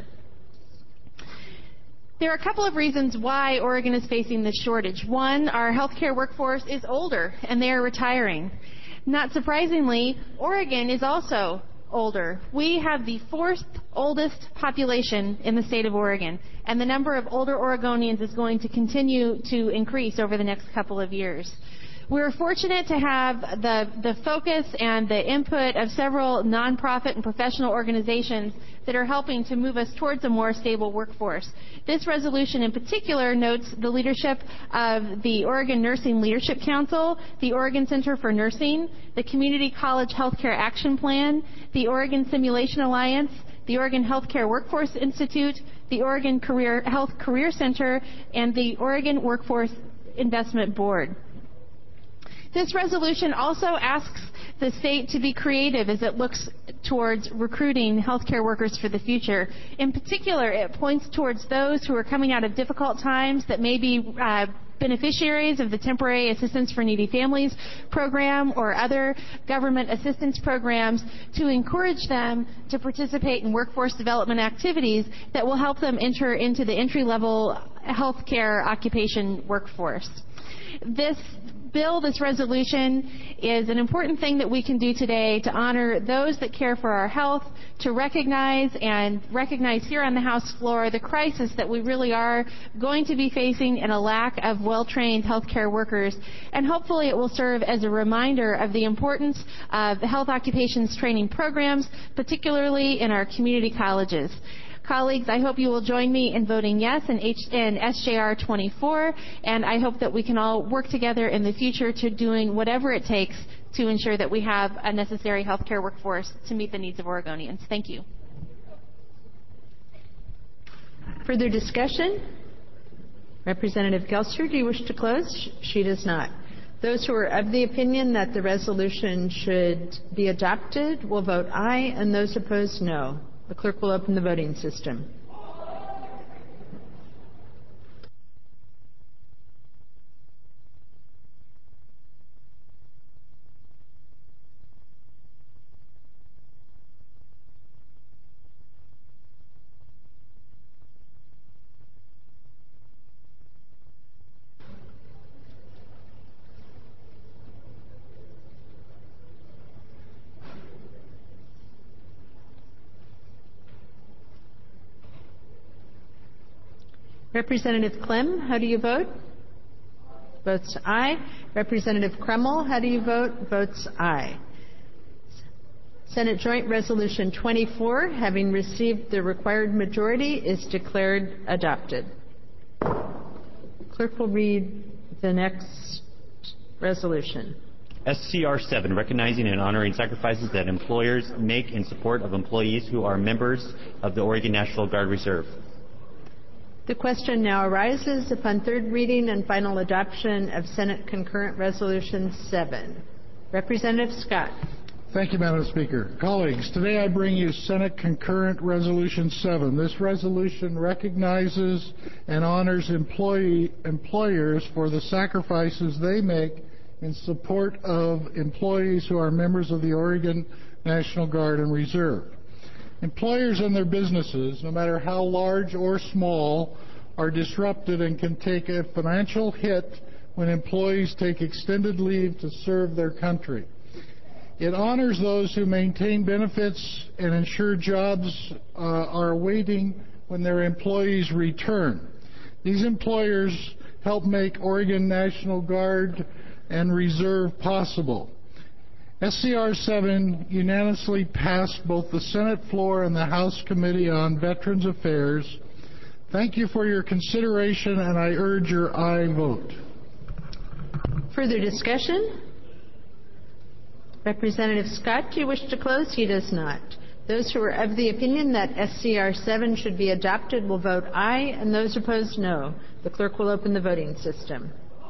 S19: There are a couple of reasons why Oregon is facing this shortage. One, our healthcare workforce is older and they are retiring. Not surprisingly, Oregon is also older. We have the fourth oldest population in the state of Oregon, and the number of older Oregonians is going to continue to increase over the next couple of years. We're fortunate to have the focus and the input of several nonprofit and professional organizations that are helping to move us towards a more stable workforce. This resolution in particular notes the leadership of the Oregon Nursing Leadership Council, the Oregon Center for Nursing, the Community College Healthcare Action Plan, the Oregon Simulation Alliance, the Oregon Healthcare Workforce Institute, the Oregon Health Career Center, and the Oregon Workforce Investment Board. This resolution also asks the state to be creative as it looks towards recruiting healthcare workers for the future. In particular, it points towards those who are coming out of difficult times that may be beneficiaries of the Temporary Assistance for Needy Families program or other government assistance programs to encourage them to participate in workforce development activities that will help them enter into the entry-level healthcare occupation workforce. This resolution is an important thing that we can do today to honor those that care for our health, to recognize here on the House floor the crisis that we really are going to be facing in a lack of well-trained healthcare workers. And hopefully it will serve as a reminder of the importance of health occupations training programs, particularly in our community colleges. Colleagues, I hope you will join me in voting yes in SJR 24, and I hope that we can all work together in the future to doing whatever it takes to ensure that we have a necessary healthcare workforce to meet the needs of Oregonians. Thank you.
S20: Further discussion? Representative Gelser, do you wish to close? She does not. Those who are of the opinion that the resolution should be adopted will vote aye, and those opposed, no. The clerk will open the voting system. Representative Clem, how do you vote? Votes aye. Representative Kreml, how do you vote? Votes aye. Senate Joint Resolution 24, having received the required majority, is declared adopted. Clerk will read the next resolution.
S2: SCR 7, recognizing and honoring sacrifices that employers make in support of employees who are members of the Oregon National Guard Reserve.
S20: The question now arises upon third reading and final adoption of Senate Concurrent Resolution 7. Representative Scott.
S21: Thank you, Madam Speaker. Colleagues, today I bring you Senate Concurrent Resolution 7. This resolution recognizes and honors employers for the sacrifices they make in support of employees who are members of the Oregon National Guard and Reserve. Employers and their businesses, no matter how large or small, are disrupted and can take a financial hit when employees take extended leave to serve their country. It honors those who maintain benefits and ensure jobs are waiting when their employees return. These employers help make Oregon National Guard and Reserve possible. SCR 7 unanimously passed both the Senate floor and the House Committee on Veterans Affairs. Thank you for your consideration, and I urge your aye vote.
S20: Further discussion? Representative Scott, do you wish to close? He does not. Those who are of the opinion that SCR 7 should be adopted will vote aye, and those opposed no. The clerk will open the voting system.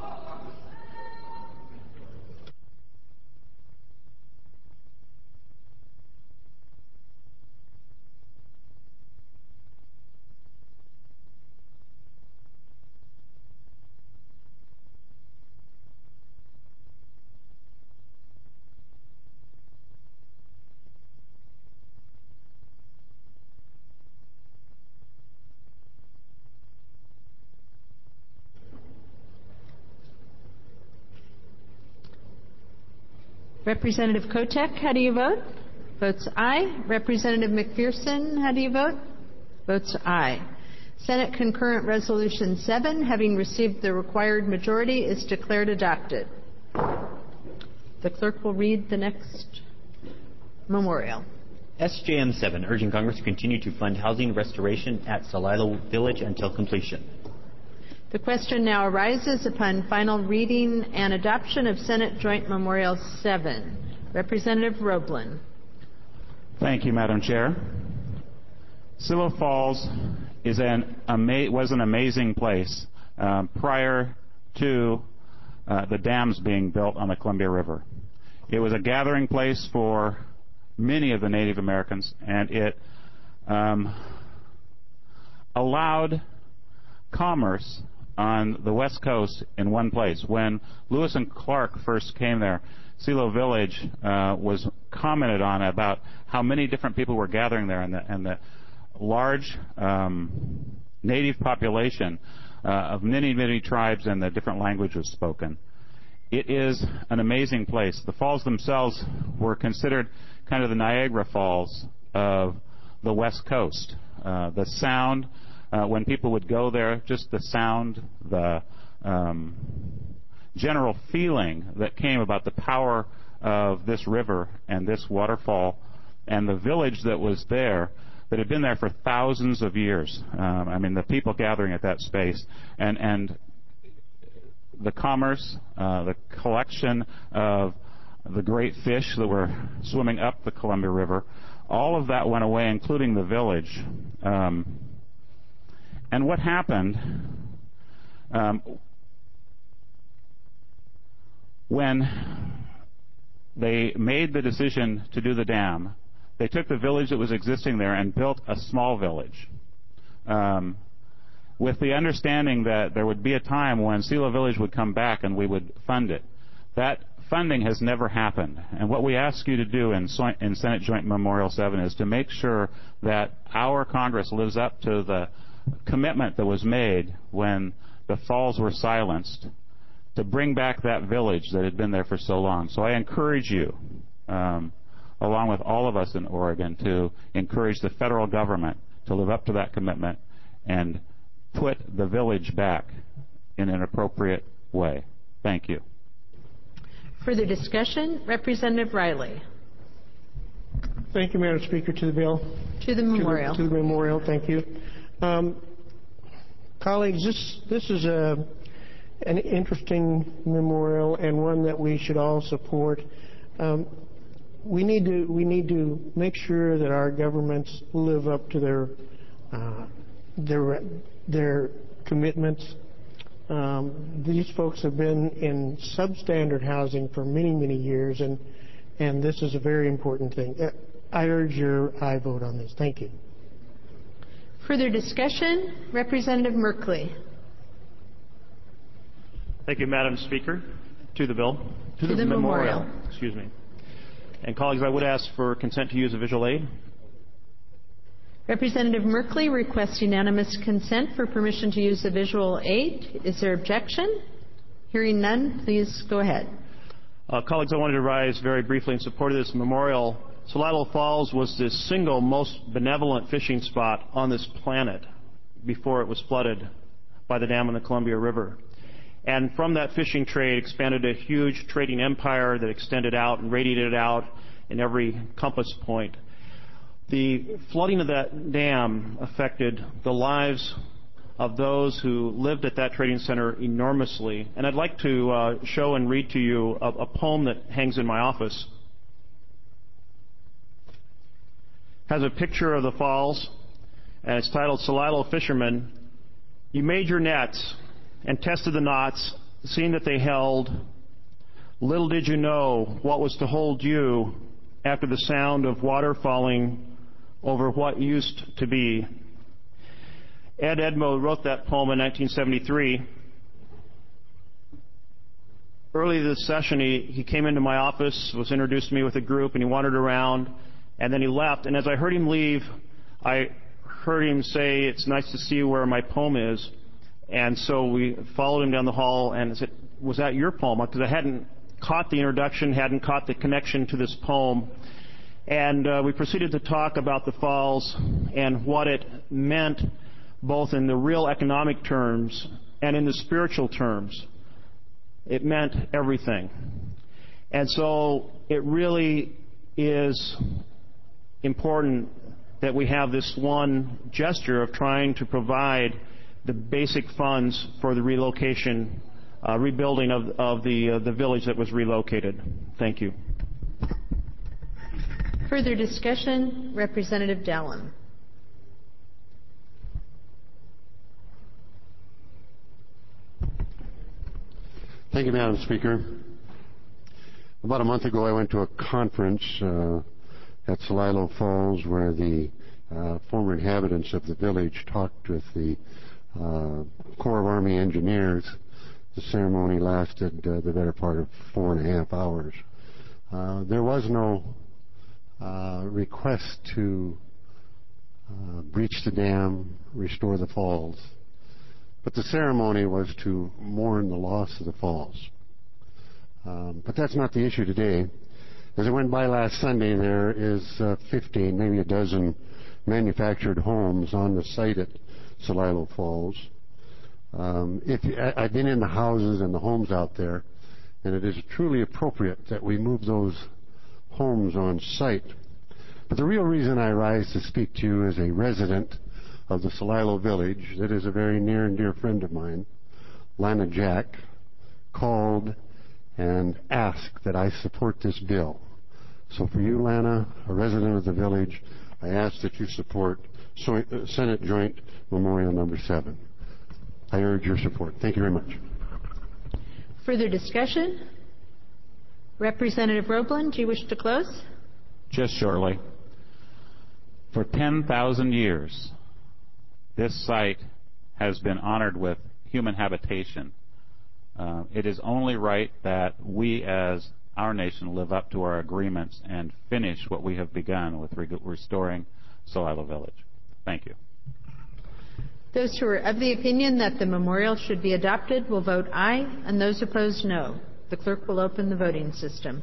S20: Representative Kotek, how do you vote? Votes aye. Representative McPherson, how do you vote? Votes aye. Senate Concurrent Resolution 7, having received the required majority, is declared adopted. The clerk will read the next memorial.
S2: SJM 7, urging Congress to continue to fund housing restoration at Celilo Village until completion.
S20: The question now arises upon final reading and adoption of Senate Joint Memorial 7. Representative Roblin.
S22: Thank you, Madam Chair. Celilo Falls was an amazing place prior to the dams being built on the Columbia River. It was a gathering place for many of the Native Americans, and it allowed commerce on the West Coast in one place. When Lewis and Clark first came there, Celilo Village was commented on about how many different people were gathering there, and the large native population of many, many tribes and the different languages spoken. It is an amazing place. The falls themselves were considered kind of the Niagara Falls of the West Coast. The sound, when people would go there, just the sound, the general feeling that came about the power of this river and this waterfall and the village that was there, that had been there for thousands of years. The people gathering at that space and the commerce, the collection of the great fish that were swimming up the Columbia River, all of that went away, including the village. And what happened when they made the decision to do the dam, they took the village that was existing there and built a small village with the understanding that there would be a time when Celilo Village would come back and we would fund it. That funding has never happened. And what we ask you to do in Senate Joint Memorial 7 is to make sure that our Congress lives up to the commitment that was made when the falls were silenced to bring back that village that had been there for so long. So I encourage you, along with all of us in Oregon, to encourage the federal government to live up to that commitment and put the village back in an appropriate way. Thank you.
S20: Further discussion? Representative Riley.
S4: Thank you, Madam Speaker. To the bill.
S20: To the memorial.
S4: To the memorial. Thank you. Colleagues, this is an interesting memorial and one that we should all support. We need to make sure that our governments live up to their commitments. These folks have been in substandard housing for many years, and this is a very important thing. I urge your aye vote on this. Thank you.
S20: Further discussion? Representative Merkley.
S1: Thank you, Madam Speaker. To the bill.
S20: To the memorial.
S1: Excuse me. And colleagues, I would ask for consent to use a visual aid.
S20: Representative Merkley requests unanimous consent for permission to use the visual aid. Is there objection? Hearing none, please go ahead.
S1: Colleagues, I wanted to rise very briefly in support of this memorial. Celilo Falls was the single most benevolent fishing spot on this planet before it was flooded by the dam on the Columbia River. And from that fishing trade expanded a huge trading empire that extended out and radiated out in every compass point. The flooding of that dam affected the lives of those who lived at that trading center enormously. And I'd like to show and read to you a poem that hangs in my office. It has a picture of the falls, and it's titled Celilo Fisherman. You made your nets and tested the knots, seeing that they held. Little did you know what was to hold you after the sound of water falling over what used to be. Ed Edmo wrote that poem in 1973. Early this session, he came into my office, was introduced to me with a group, and he wandered around, and then he left. And as I heard him leave, I heard him say, "It's nice to see where my poem is." And so we followed him down the hall and said, "Was that your poem?" Because I hadn't caught the introduction, hadn't caught the connection to this poem. And we proceeded to talk about the falls and what it meant both in the real economic terms and in the spiritual terms. It meant everything. And so it really is important that we have this one gesture of trying to provide the basic funds for the relocation, rebuilding of the village that was relocated. Thank you.
S20: Further discussion? Representative Dallin.
S8: Thank you, Madam Speaker. About a month ago, I went to a conference at Celilo Falls where the former inhabitants of the village talked with the Corps of Army Engineers. The ceremony lasted the better part of 4.5 hours. There was no request to breach the dam, restore the falls, but the ceremony was to mourn the loss of the falls. But that's not the issue today. As I went by last Sunday, there is 15, maybe a dozen manufactured homes on the site at Celilo Falls. I've been in the houses and the homes out there, and it is truly appropriate that we move those homes on site. But the real reason I rise to speak to you as a resident of the Celilo village that is a very near and dear friend of mine, Lana Jack, called and asked that I support this bill. So for you, Lana, a resident of the village, I ask that you support Senate Joint Memorial Number 7. I urge your support. Thank you very much.
S20: Further discussion? Representative Roebland, do you wish to close?
S22: Just shortly. For 10,000 years, this site has been honored with human habitation. It is only right that we as our nation live up to our agreements and finish what we have begun with restoring Celilo Village. Thank you.
S20: Those who are of the opinion that the memorial should be adopted will vote aye, and those opposed no. The clerk will open the voting system.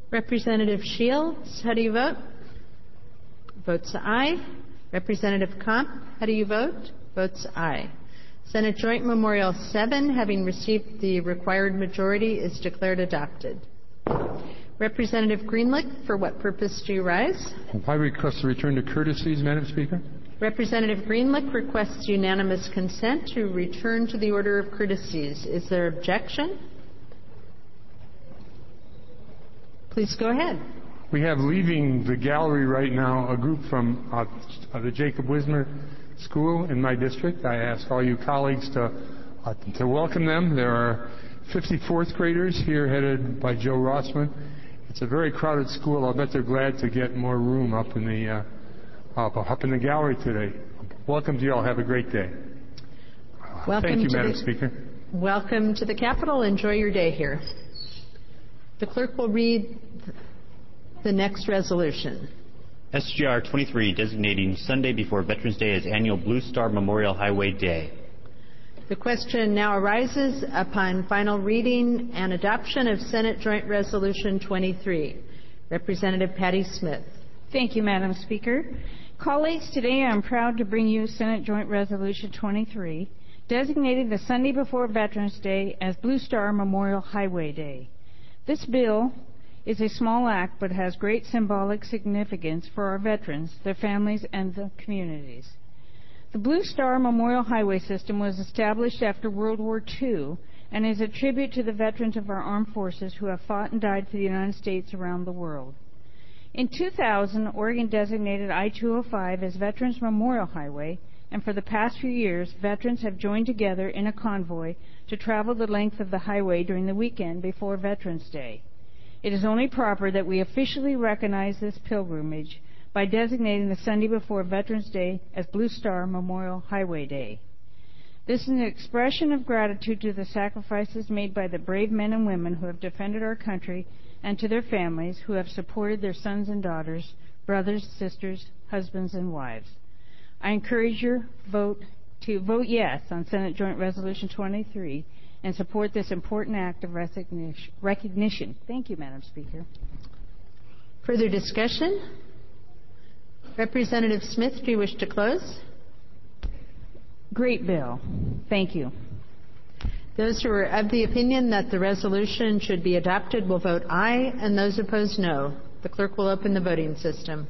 S20: Representative Shields, how do you vote? Votes aye. Representative Comp, how do you vote? Votes aye. Senate Joint Memorial 7, having received the required majority, is declared adopted. Representative Greenlick, for what purpose do you rise?
S6: I request a return to courtesies, Madam Speaker.
S20: Representative Greenlick requests unanimous consent to return to the order of courtesies. Is there objection? Please go ahead.
S6: We have leaving the gallery right now a group from the Jacob Wismer School in my district. I ask all you colleagues to welcome them. There are 54th graders here headed by Joe Rossman. It's a very crowded school. I'll bet they're glad to get more room up in the gallery today. Welcome to you all. Have a great day. Thank you, Madam Speaker.
S20: Welcome to the Capitol. Enjoy your day here. The clerk will read the next resolution.
S2: SGR 23, designating Sunday before Veterans Day as annual Blue Star Memorial Highway Day.
S20: The question now arises upon final reading and adoption of Senate Joint Resolution 23. Representative Patty Smith.
S7: Thank you, Madam Speaker. Colleagues, today I'm proud to bring you Senate Joint Resolution 23, designating the Sunday before Veterans Day as Blue Star Memorial Highway Day. This bill is a small act but has great symbolic significance for our veterans, their families, and the communities. The Blue Star Memorial Highway System was established after World War II and is a tribute to the veterans of our armed forces who have fought and died for the United States around the world. In 2000, Oregon designated I-205 as Veterans Memorial Highway, and for the past few years, veterans have joined together in a convoy to travel the length of the highway during the weekend before Veterans Day. It is only proper that we officially recognize this pilgrimage by designating the Sunday before Veterans Day as Blue Star Memorial Highway Day. This is an expression of gratitude to the sacrifices made by the brave men and women who have defended our country and to their families who have supported their sons and daughters, brothers, sisters, husbands, and wives. I encourage your vote to vote yes on Senate Joint Resolution 23 and support this important act of recognition. Thank you, Madam Speaker.
S20: Further discussion? Representative Smith, do you wish to close?
S7: Great bill. Thank you.
S20: Those who are of the opinion that the resolution should be adopted will vote aye, and those opposed no. The clerk will open the voting system.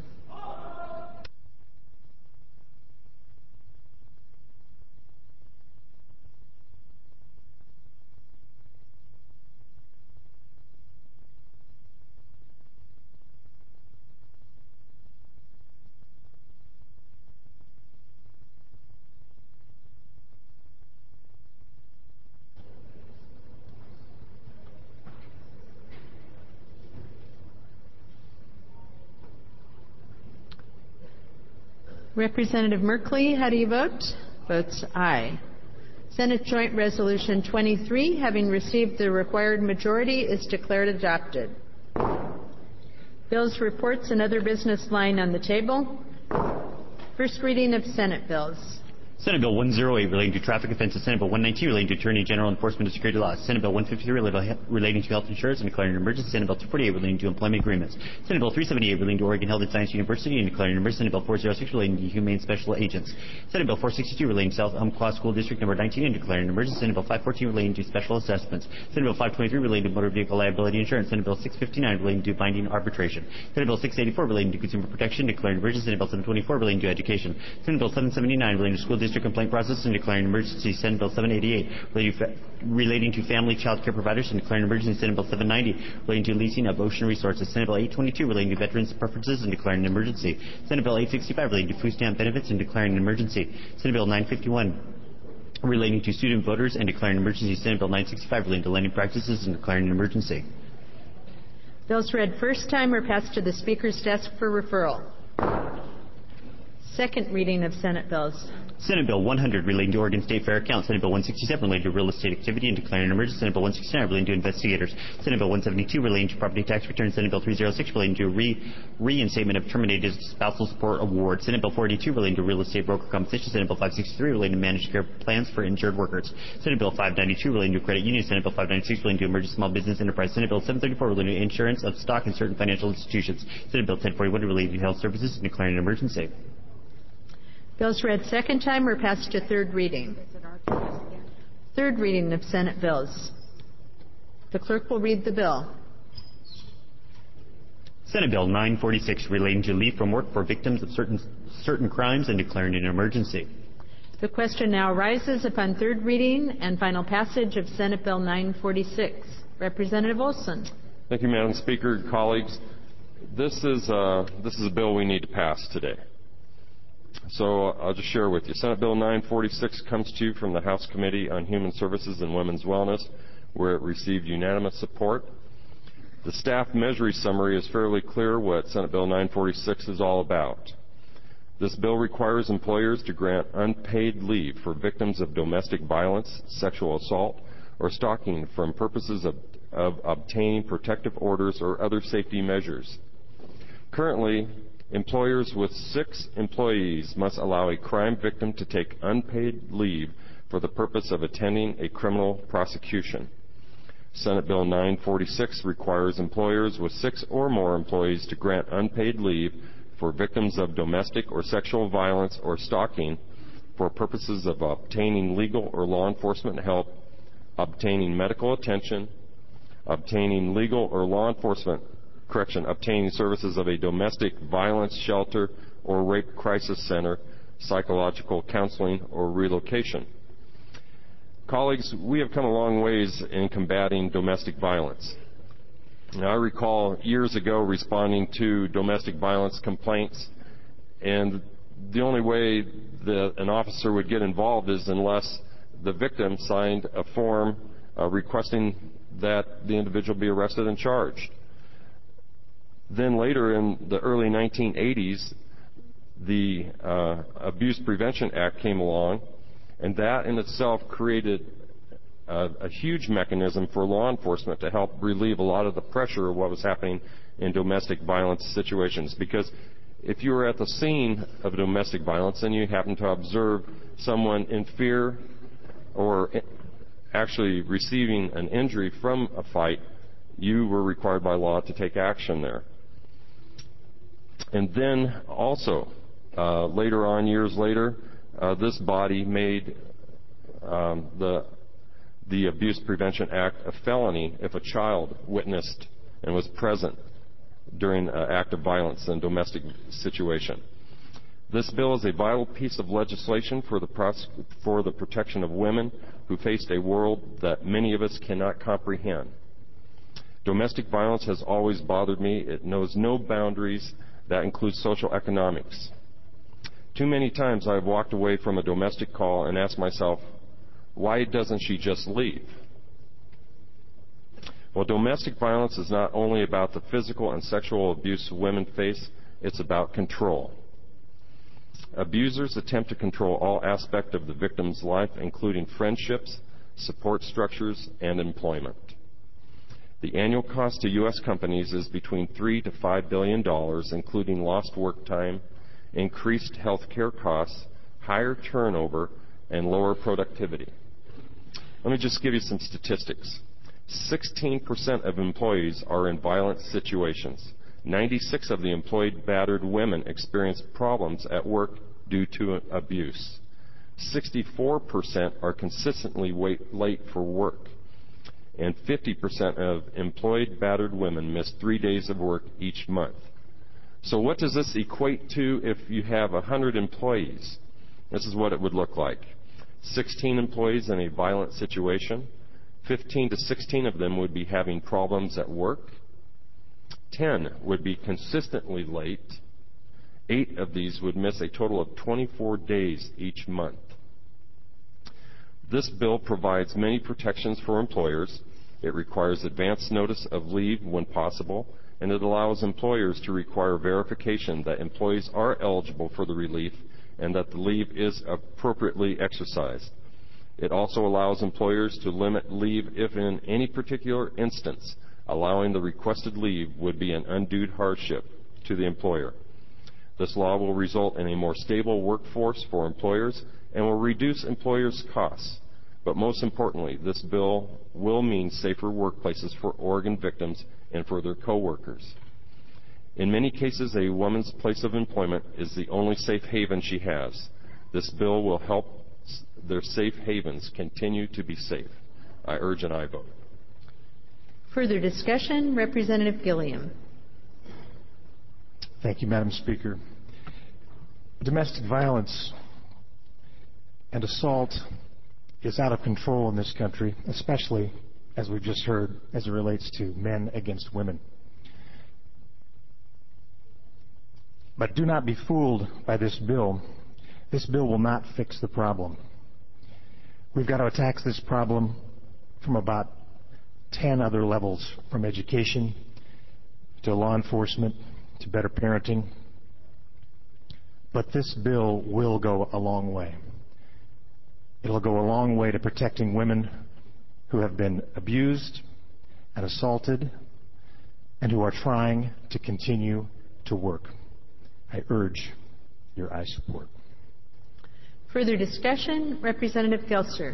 S20: Representative Merkley, how do you vote? Votes aye. Senate Joint Resolution 23, having received the required majority, is declared adopted. Bills, reports, and other business lying on the table. First reading of Senate bills.
S2: Senate Bill 108 relating to traffic offenses. Senate Bill 119 relating to Attorney General enforcement of security laws. Senate Bill 153 relating to health insurance and declaring an emergency. Senate Bill 248 relating to employment agreements. Senate Bill 378 relating to Oregon Health and Science University and declaring an emergency. Senate Bill 406 relating to humane special agents. Senate Bill 462 relating to South Umpqua School District Number 19 and declaring an emergency. Senate Bill 514 relating to special assessments. Senate Bill 523 relating to motor vehicle liability insurance. Senate Bill 659 relating to binding arbitration. Senate Bill 684 relating to consumer protection, declaring an emergency. Senate Bill 724 relating to education. Senate Bill 779 relating to school district complaint process and declaring an emergency. Senate Bill 788 relating to family child care providers and declaring an emergency. Senate Bill 790 relating to leasing of ocean resources. Senate Bill 822 relating to veterans' preferences and declaring an emergency. Senate Bill 865 relating to food stamp benefits and declaring an emergency. Senate Bill 951 relating to student voters and declaring an emergency. Senate Bill 965 relating to lending practices and declaring an emergency. Bills read first time are passed to the Speaker's desk for referral.
S20: Second reading of Senate bills.
S2: Senate Bill 100 relating to Oregon State Fair account. Senate Bill 167 relating to real estate activity and declaring an emergency. Senate Bill 169 relating to investigators. Senate Bill 172 relating to property tax returns. Senate Bill 306 relating to reinstatement of terminated spousal support award. Senate Bill 482 relating to real estate broker compensation. Senate Bill 563 relating to managed care plans for insured workers. Senate Bill 592 relating to credit unions. Senate Bill 596 relating to emergency small business enterprise. Senate Bill 734 relating to insurance of stock in certain financial institutions. Senate Bill 1041 relating to health services and declaring an emergency.
S20: Bills read second time or passed to third reading. Third reading of Senate bills. The clerk will read the bill.
S2: Senate Bill 946 relating to leave from work for victims of certain crimes and declaring an emergency.
S20: The question now arises upon third reading and final passage of Senate Bill 946. Representative Olson.
S5: Thank you, Madam Speaker. Colleagues, this is a bill we need to pass today. So I'll just share with you. Senate Bill 946 comes to you from the House Committee on Human Services and Women's Wellness, where it received unanimous support. The staff measure summary is fairly clear what Senate Bill 946 is all about. This bill requires employers to grant unpaid leave for victims of domestic violence, sexual assault, or stalking for purposes of obtaining protective orders or other safety measures. Currently, employers with 6 employees must allow a crime victim to take unpaid leave for the purpose of attending a criminal prosecution. Senate Bill 946 requires employers with 6 or more employees to grant unpaid leave for victims of domestic or sexual violence or stalking for purposes of obtaining legal or law enforcement help, obtaining medical attention, obtaining legal or law enforcement obtaining services of a domestic violence shelter or rape crisis center, psychological counseling, or relocation. Colleagues, we have come a long ways in combating domestic violence. Now, I recall years ago responding to domestic violence complaints, and the only way that an officer would get involved is unless the victim signed a form requesting that the individual be arrested and charged. Then later in the early 1980s, the Abuse Prevention Act came along, and that in itself created a huge mechanism for law enforcement to help relieve a lot of the pressure of what was happening in domestic violence situations. Because if you were at the scene of domestic violence and you happen to observe someone in fear or actually receiving an injury from a fight, you were required by law to take action there. And then also, later on, years later, this body made the Abuse Prevention Act a felony if a child witnessed and was present during an act of violence in a domestic situation. This bill is a vital piece of legislation for the protection of women who faced a world that many of us cannot comprehend. Domestic violence has always bothered me. It knows no boundaries. That includes social economics. Too many times I've walked away from a domestic call and asked myself, why doesn't she just leave? Well, domestic violence is not only about the physical and sexual abuse women face, it's about control. Abusers attempt to control all aspects of the victim's life, including friendships, support structures, and employment. The annual cost to U.S. companies is between $3 to $5 billion, including lost work time, increased health care costs, higher turnover, and lower productivity. Let me just give you some statistics. 16% of employees are in violent situations. 96% of the employed battered women experience problems at work due to abuse. 64% are consistently late for work. And 50% of employed battered women miss 3 days of work each month. So what does this equate to if you have 100 employees? This is what it would look like. 16 employees in a violent situation. 15 to 16 of them would be having problems at work. 10 would be consistently late. 8 of these would miss a total of 24 days each month. This bill provides many protections for employers. It requires advance notice of leave when possible, and it allows employers to require verification that employees are eligible for the relief and that the leave is appropriately exercised. It also allows employers to limit leave if in any particular instance allowing the requested leave would be an undue hardship to the employer. This law will result in a more stable workforce for employers and will reduce employers' costs. But most importantly, this bill will mean safer workplaces for Oregon victims and for their co-workers. In many cases, a woman's place of employment is the only safe haven she has. This bill will help their safe havens continue to be safe. I urge an aye vote.
S20: Further discussion, Representative Gilliam.
S3: Thank you, Madam Speaker. Domestic violence and assault is out of control in this country, especially, as we've just heard, as it relates to men against women. But do not be fooled by this bill. This bill will not fix the problem. We've got to attack this problem from about 10 other levels, from education to law enforcement to better parenting. But this bill will go a long way. It'll go a long way to protecting women who have been abused and assaulted and who are trying to continue to work. I urge your aye support.
S20: Further discussion, Representative Gelser.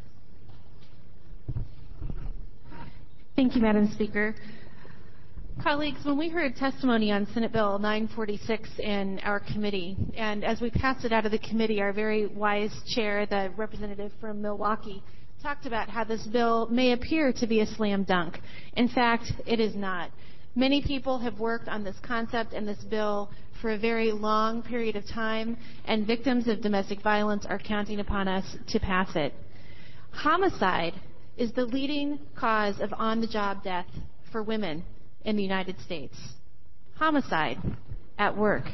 S19: Thank you, Madam Speaker. Colleagues, when we heard testimony on Senate Bill 946 in our committee, and as we passed it out of the committee, our very wise chair, the representative from Milwaukee, talked about how this bill may appear to be a slam dunk. In fact, it is not. Many people have worked on this concept and this bill for a very long period of time, and victims of domestic violence are counting upon us to pass it. Homicide is the leading cause of on-the-job death for women in the United States. Homicide at work.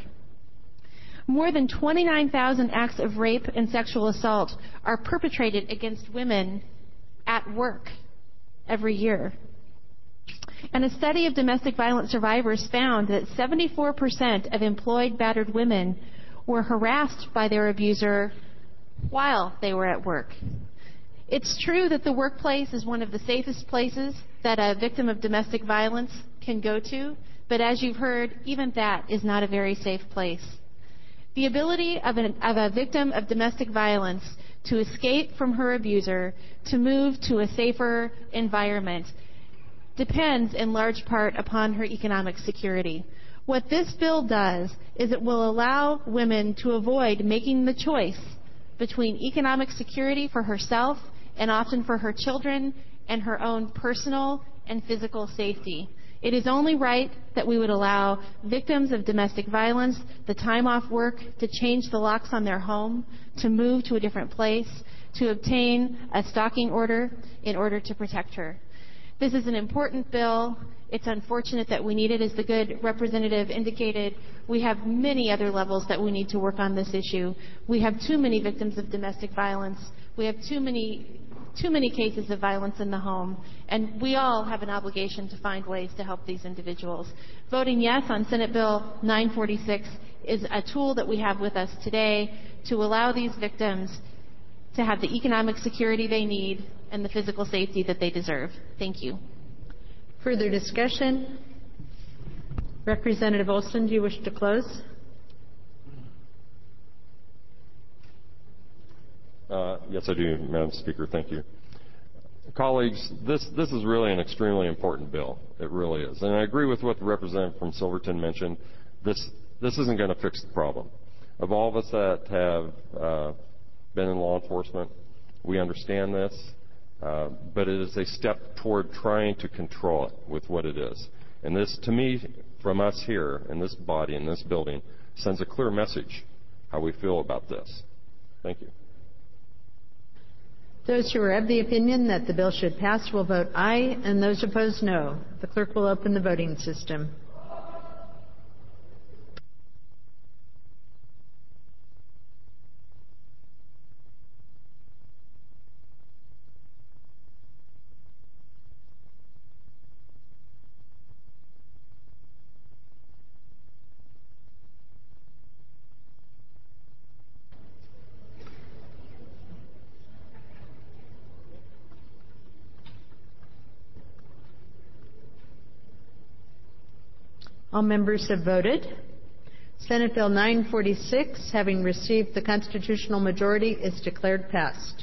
S19: More than 29,000 acts of rape and sexual assault are perpetrated against women at work every year. And a study of domestic violence survivors found that 74% of employed battered women were harassed by their abuser while they were at work. It's true that the workplace is one of the safest places that a victim of domestic violence can go to, but as you've heard, even that is not a very safe place. The ability of a victim of domestic violence to escape from her abuser, to move to a safer environment, depends in large part upon her economic security. What this bill does is it will allow women to avoid making the choice between economic security for herself and often for her children and her own personal and physical safety. It is only right that we would allow victims of domestic violence the time off work to change the locks on their home, to move to a different place, to obtain a stalking order in order to protect her. This is an important bill. It's unfortunate that we need it. As the good representative indicated, we have many other levels that we need to work on this issue. We have too many victims of domestic violence. We have too many cases of violence in the home, and we all have an obligation to find ways to help these individuals. Voting yes on Senate Bill 946 is a tool that we have with us today to allow these victims to have the economic security they need and the physical safety that they deserve. Thank you.
S20: Further discussion? Representative Olson, do you wish to close?
S5: Yes, I do, Madam Speaker. Thank you. Colleagues, this is really an extremely important bill. It really is. And I agree with what the representative from Silverton mentioned. This isn't going to fix the problem. Of all of us that have been in law enforcement, we understand this, but it is a step toward trying to control it with what it is. And this, to me, from us here in this body, in this building, sends a clear message how we feel about this. Thank you.
S20: Those who are of the opinion that the bill should pass will vote aye, and those opposed no. The clerk will open the voting system. All members have voted. Senate Bill 946, having received the constitutional majority, is declared passed.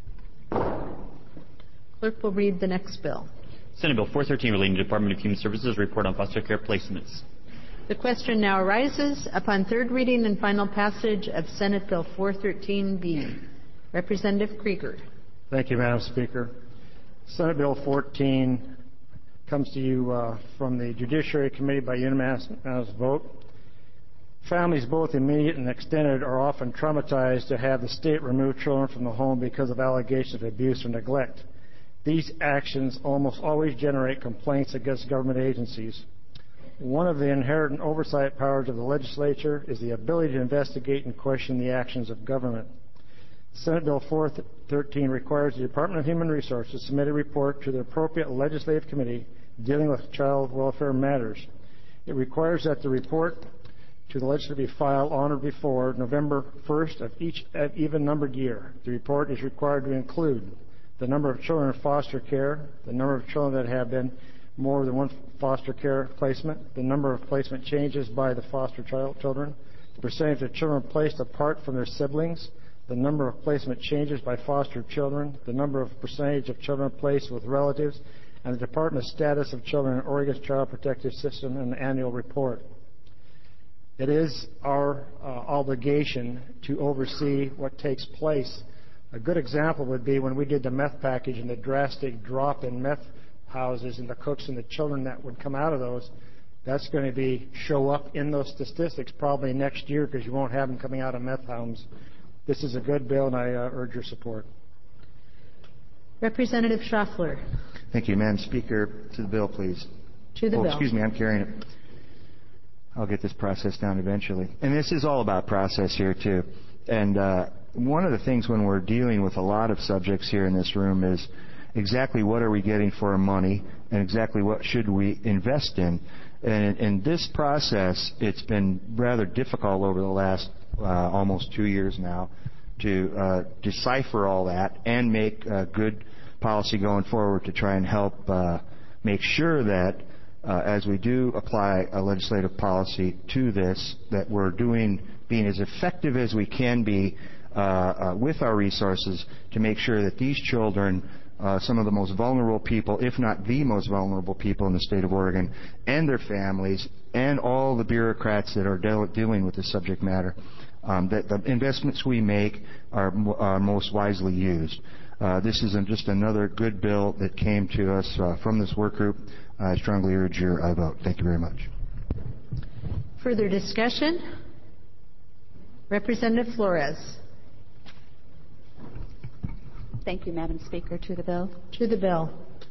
S20: Clerk will read the next bill.
S2: Senate Bill 413 relating to Department of Human Services report on foster care placements.
S20: The question now arises upon third reading and final passage of Senate Bill 413B. Representative Krieger.
S3: Thank you, Madam Speaker. Senate Bill 14 comes to you from the Judiciary Committee by unanimous vote. Families, both immediate and extended, are often traumatized to have the state remove children from the home because of allegations of abuse or neglect. These actions almost always generate complaints against government agencies. One of the inherent oversight powers of the legislature is the ability to investigate and question the actions of government. Senate Bill 413 requires the Department of Human Resources to submit a report to the appropriate legislative committee dealing with child welfare matters. It requires that the report to the legislature be filed on or before November 1st of each even-numbered year. The report is required to include the number of children in foster care, the number of children that have been more than one foster care placement, the number of placement changes by the foster children, the percentage of children placed apart from their siblings, the number of placement changes by foster children, the number of percentage of children placed with relatives, and the Department's status of children in Oregon's Child Protective System in the annual report. It is our obligation to oversee what takes place. A good example would be when we did the meth package and the drastic drop in meth houses and the cooks and the children that would come out of those. That's going to show up in those statistics probably next year because you won't have them coming out of meth homes. This is a good bill, and I urge your support.
S20: Representative Schaffler.
S9: Thank you, Madam Speaker. To the bill, please.
S20: To the bill.
S9: Excuse me, I'm carrying it. I'll get this process down eventually. And this is all about process here, too. And one of the things when we're dealing with a lot of subjects here in this room is exactly what are we getting for our money and exactly what should we invest in. And in this process, it's been rather difficult over the last almost 2 years now to decipher all that and make good policy going forward to try and help make sure that as we do apply a legislative policy to this, that we're being as effective as we can be with our resources to make sure that these children, some of the most vulnerable people, if not the most vulnerable people in the state of Oregon, and their families, and all the bureaucrats that are dealing with this subject matter, that the investments we make are most wisely used. This is just another good bill that came to us from this work group. I strongly urge your vote. Thank you very much.
S20: Further discussion? Representative Flores.
S10: Thank you, Madam Speaker. To the bill.
S20: To the bill.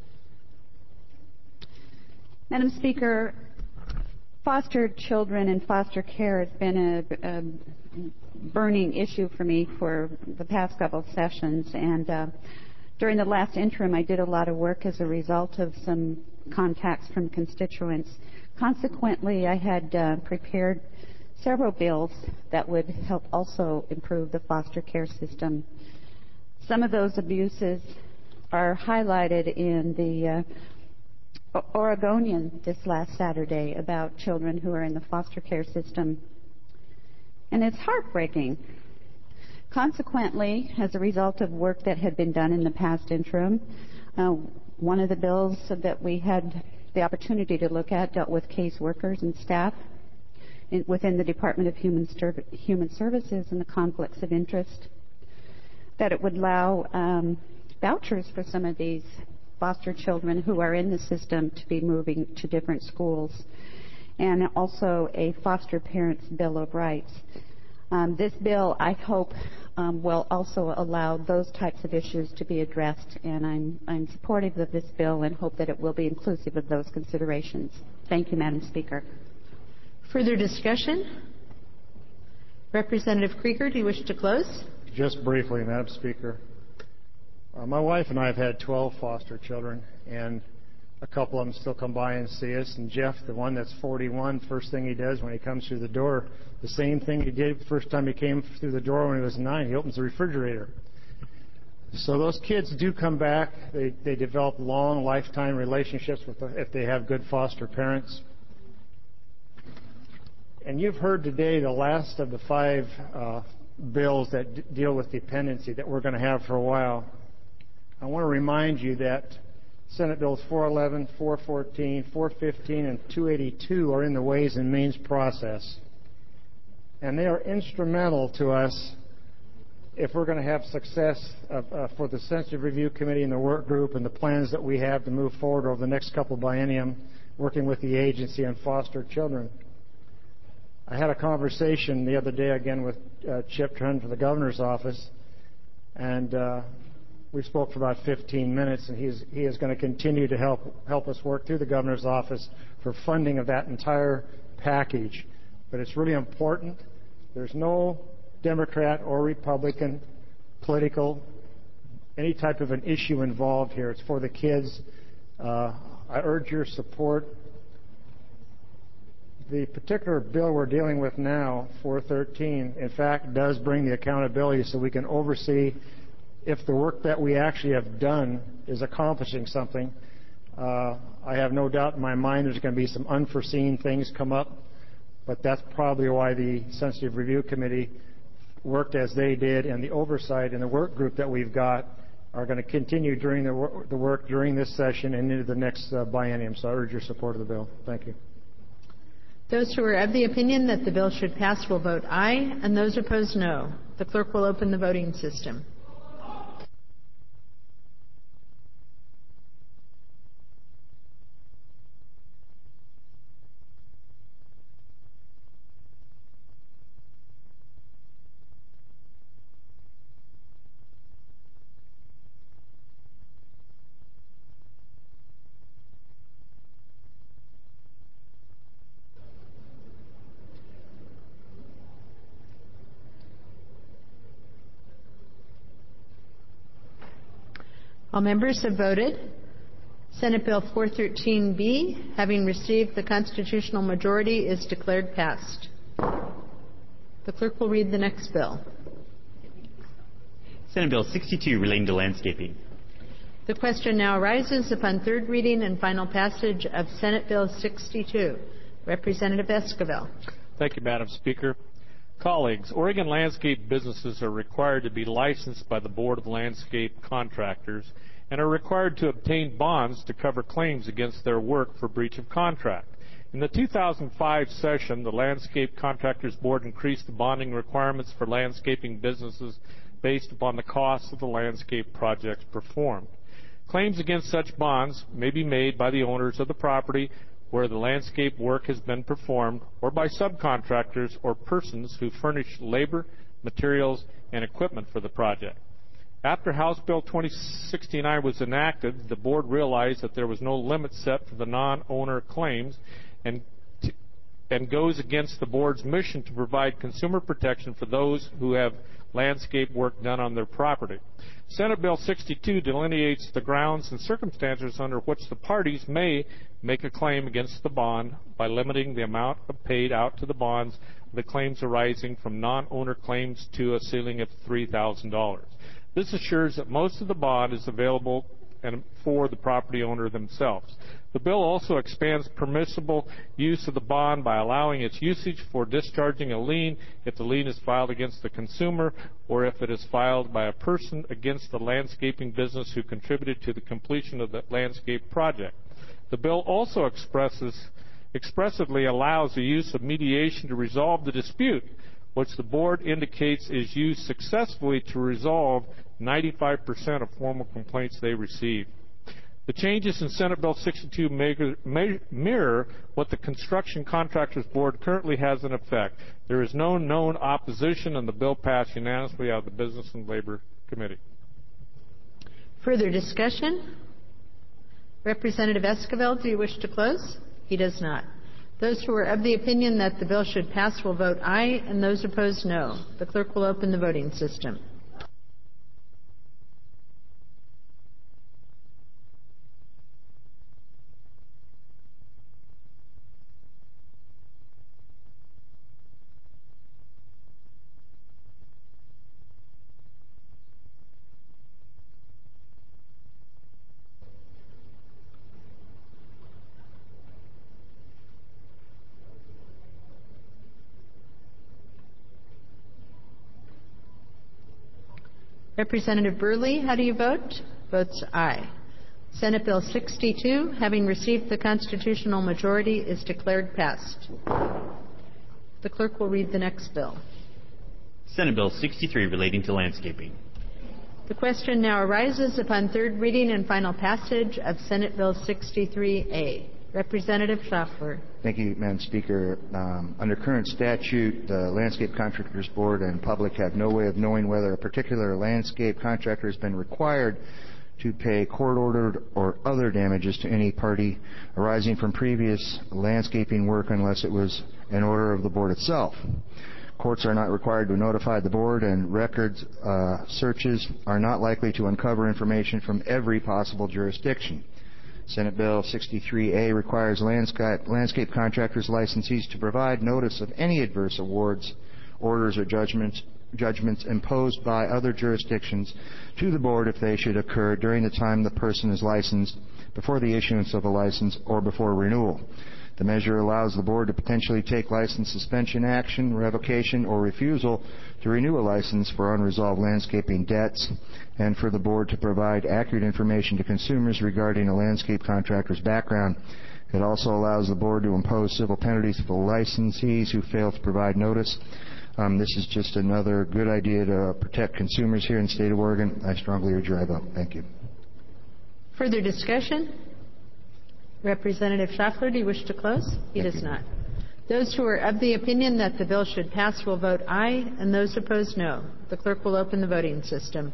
S10: Madam Speaker, foster children and foster care has been a burning issue for me for the past couple of sessions. And during the last interim, I did a lot of work as a result of some contacts from constituents. Consequently, I had prepared several bills that would help also improve the foster care system. Some of those abuses are highlighted in the Oregonian this last Saturday about children who are in the foster care system. And it's heartbreaking. Consequently, as a result of work that had been done in the past interim, one of the bills that we had the opportunity to look at dealt with case workers and staff within the Department of Human Services and the conflicts of interest, that it would allow vouchers for some of these foster children who are in the system to be moving to different schools, and also a foster parents' bill of rights. This bill, I hope, will also allow those types of issues to be addressed, and I'm supportive of this bill and hope that it will be inclusive of those considerations. Thank you, Madam Speaker.
S20: Further discussion? Representative Krieger, do you wish to close?
S3: Just briefly, Madam Speaker. My wife and I have had 12 foster children, and a couple of them still come by and see us. And Jeff, the one that's 41, first thing he does when he comes through the door, the same thing he did the first time he came through the door when he was 9, he opens the refrigerator. So those kids do come back. They develop long lifetime relationships if they have good foster parents. And you've heard today the last of the 5 bills that deal with dependency that we're going to have for a while. I want to remind you that Senate Bills 411, 414, 415, and 282 are in the Ways and Means process. And they are instrumental to us if we're going to have success for the Sensitive Review Committee and the work group and the plans that we have to move forward over the next couple biennium working with the agency on foster children. I had a conversation the other day again with Chip Trent from the governor's office, and we spoke for about 15 minutes, and he is going to continue to help us work through the governor's office for funding of that entire package. But it's really important. There's no Democrat or Republican political, any type of an issue involved here. It's for the kids. I urge your support. The particular bill we're dealing with now, 413, in fact, does bring the accountability so we can oversee if the work that we actually have done is accomplishing something. I have no doubt in my mind there's going to be some unforeseen things come up, but that's probably why the Sensitive Review Committee worked as they did, and the oversight and the work group that we've got are going to continue during the work during this session and into the next biennium. So I urge your support of the bill. Thank you.
S20: Those who are of the opinion that the bill should pass will vote aye, and those opposed no. The clerk will open the voting system. All members have voted. Senate Bill 413B, having received the constitutional majority, is declared passed. The clerk will read the next bill.
S2: Senate Bill 62, relating to landscaping.
S20: The question now arises upon third reading and final passage of Senate Bill 62. Representative Esquivel.
S11: Thank you, Madam Speaker. Colleagues, Oregon landscape businesses are required to be licensed by the Board of Landscape Contractors and are required to obtain bonds to cover claims against their work for breach of contract. In the 2005 session, the Landscape Contractors Board increased the bonding requirements for landscaping businesses based upon the cost of the landscape projects performed. Claims against such bonds may be made by the owners of the property where the landscape work has been performed, or by subcontractors or persons who furnish labor, materials, and equipment for the project. After House Bill 2069 was enacted, the board realized that there was no limit set for the non-owner claims and goes against the board's mission to provide consumer protection for those who have landscape work done on their property. Senate Bill 62 delineates the grounds and circumstances under which the parties may make a claim against the bond by limiting the amount paid out to the bonds of the claims arising from non-owner claims to a ceiling of $3,000. This assures that most of the bond is available for the property owner themselves. The bill also expands permissible use of the bond by allowing its usage for discharging a lien if the lien is filed against the consumer or if it is filed by a person against the landscaping business who contributed to the completion of the landscape project. The bill also expressively allows the use of mediation to resolve the dispute, which the board indicates is used successfully to resolve 95% of formal complaints they receive. The changes in Senate Bill 62 mirror what the Construction Contractors Board currently has in effect. There is no known opposition, and the bill passed unanimously out of the Business and Labor Committee.
S20: Further discussion? Representative Esquivel, do you wish to close? He does not. Those who are of the opinion that the bill should pass will vote aye, and those opposed no. The clerk will open the voting system. Representative Burley, how do you vote? Votes aye. Senate Bill 62, having received the constitutional majority, is declared passed. The clerk will read the next bill.
S2: Senate Bill 63 relating to landscaping.
S20: The question now arises upon third reading and final passage of Senate Bill 63A. Representative Schaffler.
S9: Thank you, Madam Speaker. Under current statute, the Landscape Contractors Board and public have no way of knowing whether a particular landscape contractor has been required to pay court-ordered or other damages to any party arising from previous landscaping work unless it was an order of the board itself. Courts are not required to notify the board, and records searches are not likely to uncover information from every possible jurisdiction. Senate Bill 63A requires landscape contractors' licensees to provide notice of any adverse awards, orders, or judgments imposed by other jurisdictions to the board if they should occur during the time the person is licensed, before the issuance of a license, or before renewal. The measure allows the board to potentially take license suspension action, revocation, or refusal to renew a license for unresolved landscaping debts, and for the board to provide accurate information to consumers regarding a landscape contractor's background. It also allows the board to impose civil penalties for licensees who fail to provide notice. This is just another good idea to protect consumers here in the state of Oregon. I strongly urge your vote. Thank you.
S20: Further discussion? Representative Schaffler, do you wish to close? He does not. Those who are of the opinion that the bill should pass will vote aye, and those opposed no. The clerk will open the voting system.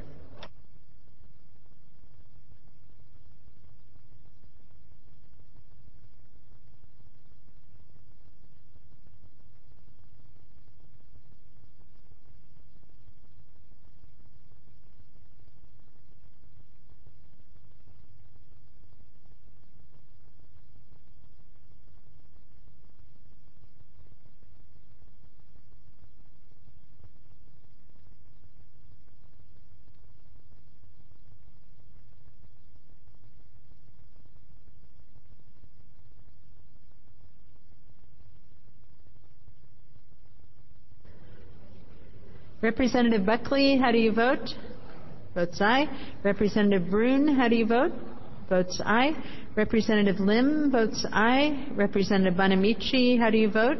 S20: Representative Buckley, how do you vote? Votes aye. Representative Brune, how do you vote? Votes aye. Representative Lim votes aye. Representative Bonamici, how do you vote?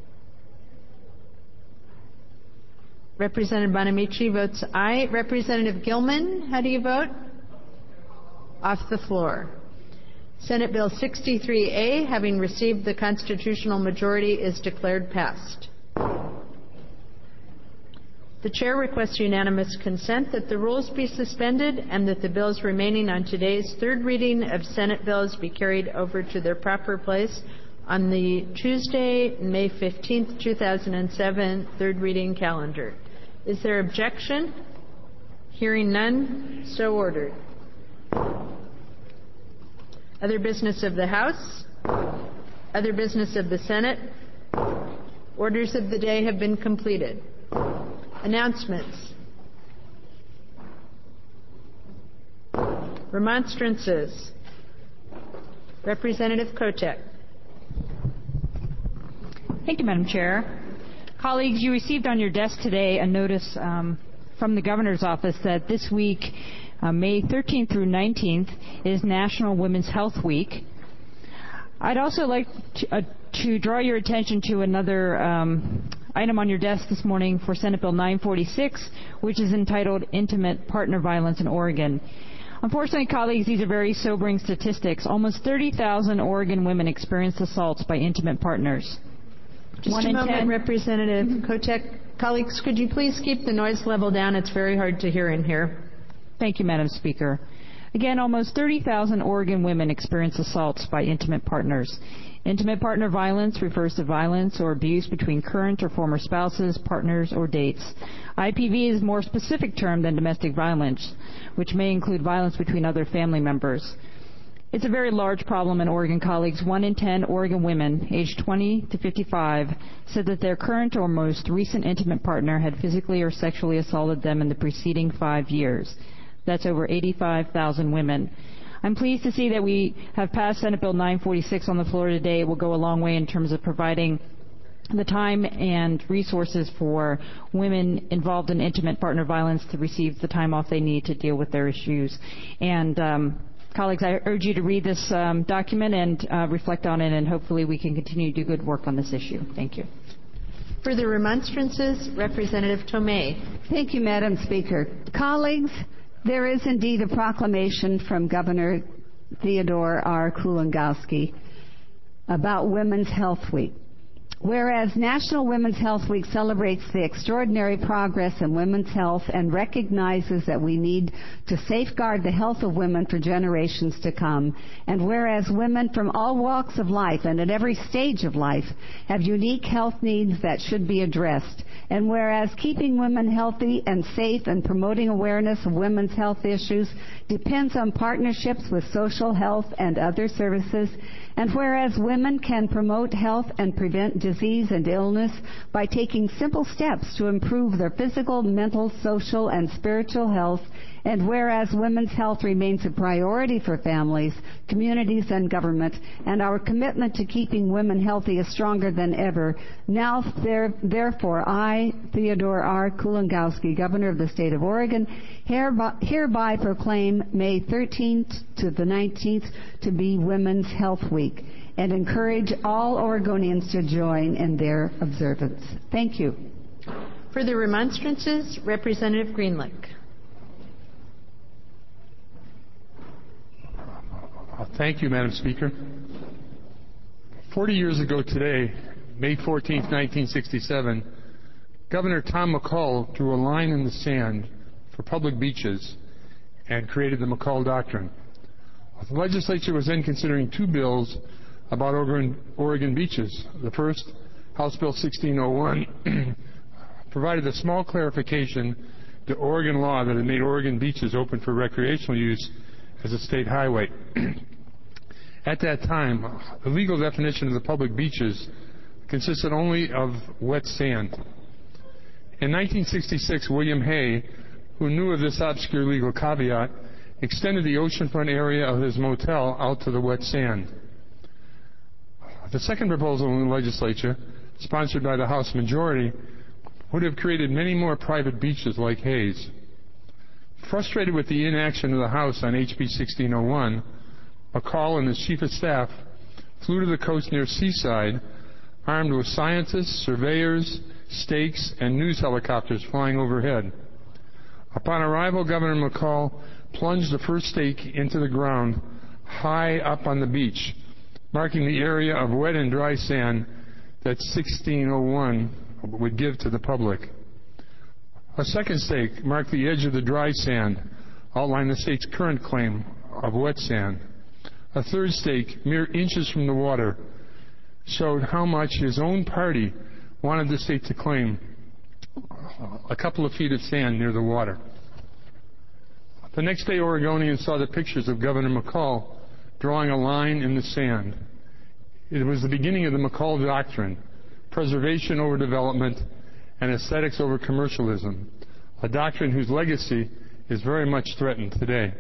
S20: Representative Bonamici votes aye. Representative Gilman, how do you vote? Off the floor. Senate Bill 63A, having received the constitutional majority, is declared passed. The chair requests unanimous consent that the rules be suspended and that the bills remaining on today's third reading of Senate bills be carried over to their proper place on the Tuesday, May 15th, 2007 third reading calendar. Is there objection? Hearing none, so ordered. Other business of the House? Other business of the Senate? Orders of the day have been completed. Announcements. Remonstrances. Representative Kotek.
S16: Thank you, Madam Chair. Colleagues, you received on your desk today a notice from the Governor's Office that this week, May 13th through 19th, is National Women's Health Week. I'd also like to draw your attention to another item on your desk this morning for Senate Bill 946, which is entitled Intimate Partner Violence in Oregon. Unfortunately, colleagues, these are very sobering statistics. Almost 30,000 Oregon women experience assaults by intimate partners.
S20: Just a moment, Representative Kotek. Colleagues, could you please keep the noise level down? It's very hard to hear in here.
S16: Thank you, Madam Speaker. Again, almost 30,000 Oregon women experience assaults by intimate partners. Intimate partner violence refers to violence or abuse between current or former spouses, partners, or dates. IPV is a more specific term than domestic violence, which may include violence between other family members. It's a very large problem in Oregon, colleagues. 1 in 10 Oregon women, aged 20 to 55, said that their current or most recent intimate partner had physically or sexually assaulted them in the preceding 5 years. That's over 85,000 women. I'm pleased to see that we have passed Senate Bill 946 on the floor today. It will go a long way in terms of providing the time and resources for women involved in intimate partner violence to receive the time off they need to deal with their issues. And colleagues, I urge you to read this document and reflect on it, and hopefully we can continue to do good work on this issue. Thank you.
S20: Further remonstrances, Representative Tomei.
S12: Thank you, Madam Speaker. Colleagues, there is indeed a proclamation from Governor Theodore R. Kulongoski about Women's Health Week. Whereas National Women's Health Week celebrates the extraordinary progress in women's health and recognizes that we need to safeguard the health of women for generations to come, and whereas women from all walks of life and at every stage of life have unique health needs that should be addressed, and whereas keeping women healthy and safe and promoting awareness of women's health issues depends on partnerships with social health and other services, and whereas women can promote health and prevent disease and illness by taking simple steps to improve their physical, mental, social, and spiritual health, and whereas women's health remains a priority for families, communities, and government, and our commitment to keeping women healthy is stronger than ever, now, therefore, I, Theodore R. Kulongoski, Governor of the State of Oregon, hereby proclaim May 13th to the 19th to be Women's Health Week, and encourage all Oregonians to join in their observance. Thank you.
S20: Further remonstrances, Representative Greenlick.
S6: Thank you, Madam Speaker. 40 years ago today, May 14, 1967, Governor Tom McCall drew a line in the sand for public beaches and created the McCall Doctrine. The legislature was then considering two bills about Oregon beaches. The first, House Bill 1601, provided a small clarification to Oregon law that had made Oregon beaches open for recreational use as a state highway. At that time, the legal definition of the public beaches consisted only of wet sand. In 1966, William Hay, who knew of this obscure legal caveat, extended the oceanfront area of his motel out to the wet sand. The second proposal in the legislature, sponsored by the House majority, would have created many more private beaches like Hay's. Frustrated with the inaction of the House on HB 1601, McCall and his chief of staff flew to the coast near Seaside, armed with scientists, surveyors, stakes, and news helicopters flying overhead. Upon arrival, Governor McCall plunged the first stake into the ground high up on the beach, marking the area of wet and dry sand that 1601 would give to the public. A second stake marked the edge of the dry sand, outlined the state's current claim of wet sand. A third stake, mere inches from the water, showed how much his own party wanted the state to claim, a couple of feet of sand near the water. The next day, Oregonians saw the pictures of Governor McCall drawing a line in the sand. It was the beginning of the McCall Doctrine, preservation over development and aesthetics over commercialism, a doctrine whose legacy is very much threatened today.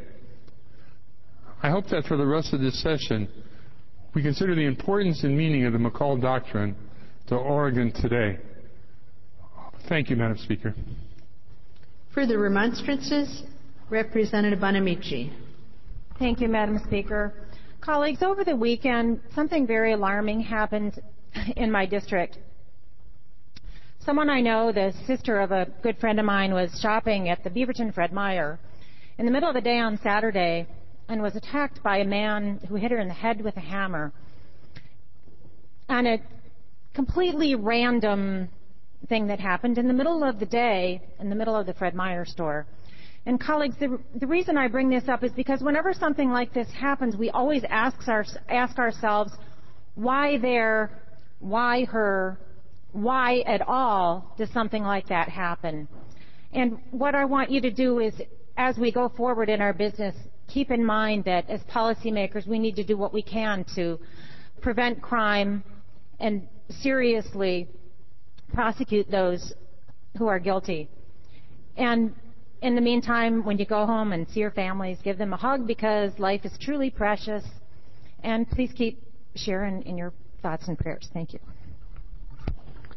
S6: I hope that for the rest of this session, we consider the importance and meaning of the McCall Doctrine to Oregon today. Thank you, Madam Speaker.
S20: Further remonstrances, Representative Bonamici.
S14: Thank you, Madam Speaker. Colleagues, over the weekend, something very alarming happened in my district. Someone I know, the sister of a good friend of mine, was shopping at the Beaverton Fred Meyer in the middle of the day on Saturday and was attacked by a man who hit her in the head with a hammer on a completely random thing that happened in the middle of the day in the middle of the Fred Meyer store. And colleagues, the reason I bring this up is because whenever something like this happens, we always ask ourselves, why there, why her, why at all does something like that happen? And what I want you to do is, as we go forward in our business, keep in mind that as policymakers, we need to do what we can to prevent crime and seriously prosecute those who are guilty. And in the meantime, when you go home and see your families, give them a hug because life is truly precious. And please keep Sharon in your thoughts and prayers. Thank you.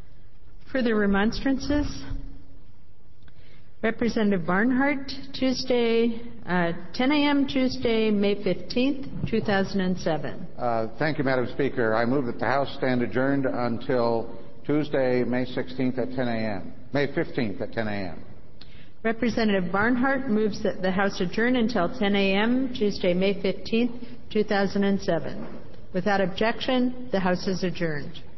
S20: Further remonstrances? Representative Barnhart, Tuesday, 10 a.m. Tuesday, May 15th, 2007.
S13: Thank you, Madam Speaker. I move that the House stand adjourned until Tuesday, May 16th at 10 a.m. May 15th at 10 a.m.
S20: Representative Barnhart moves that the House adjourn until 10 a.m. Tuesday, May 15th, 2007. Without objection, the House is adjourned.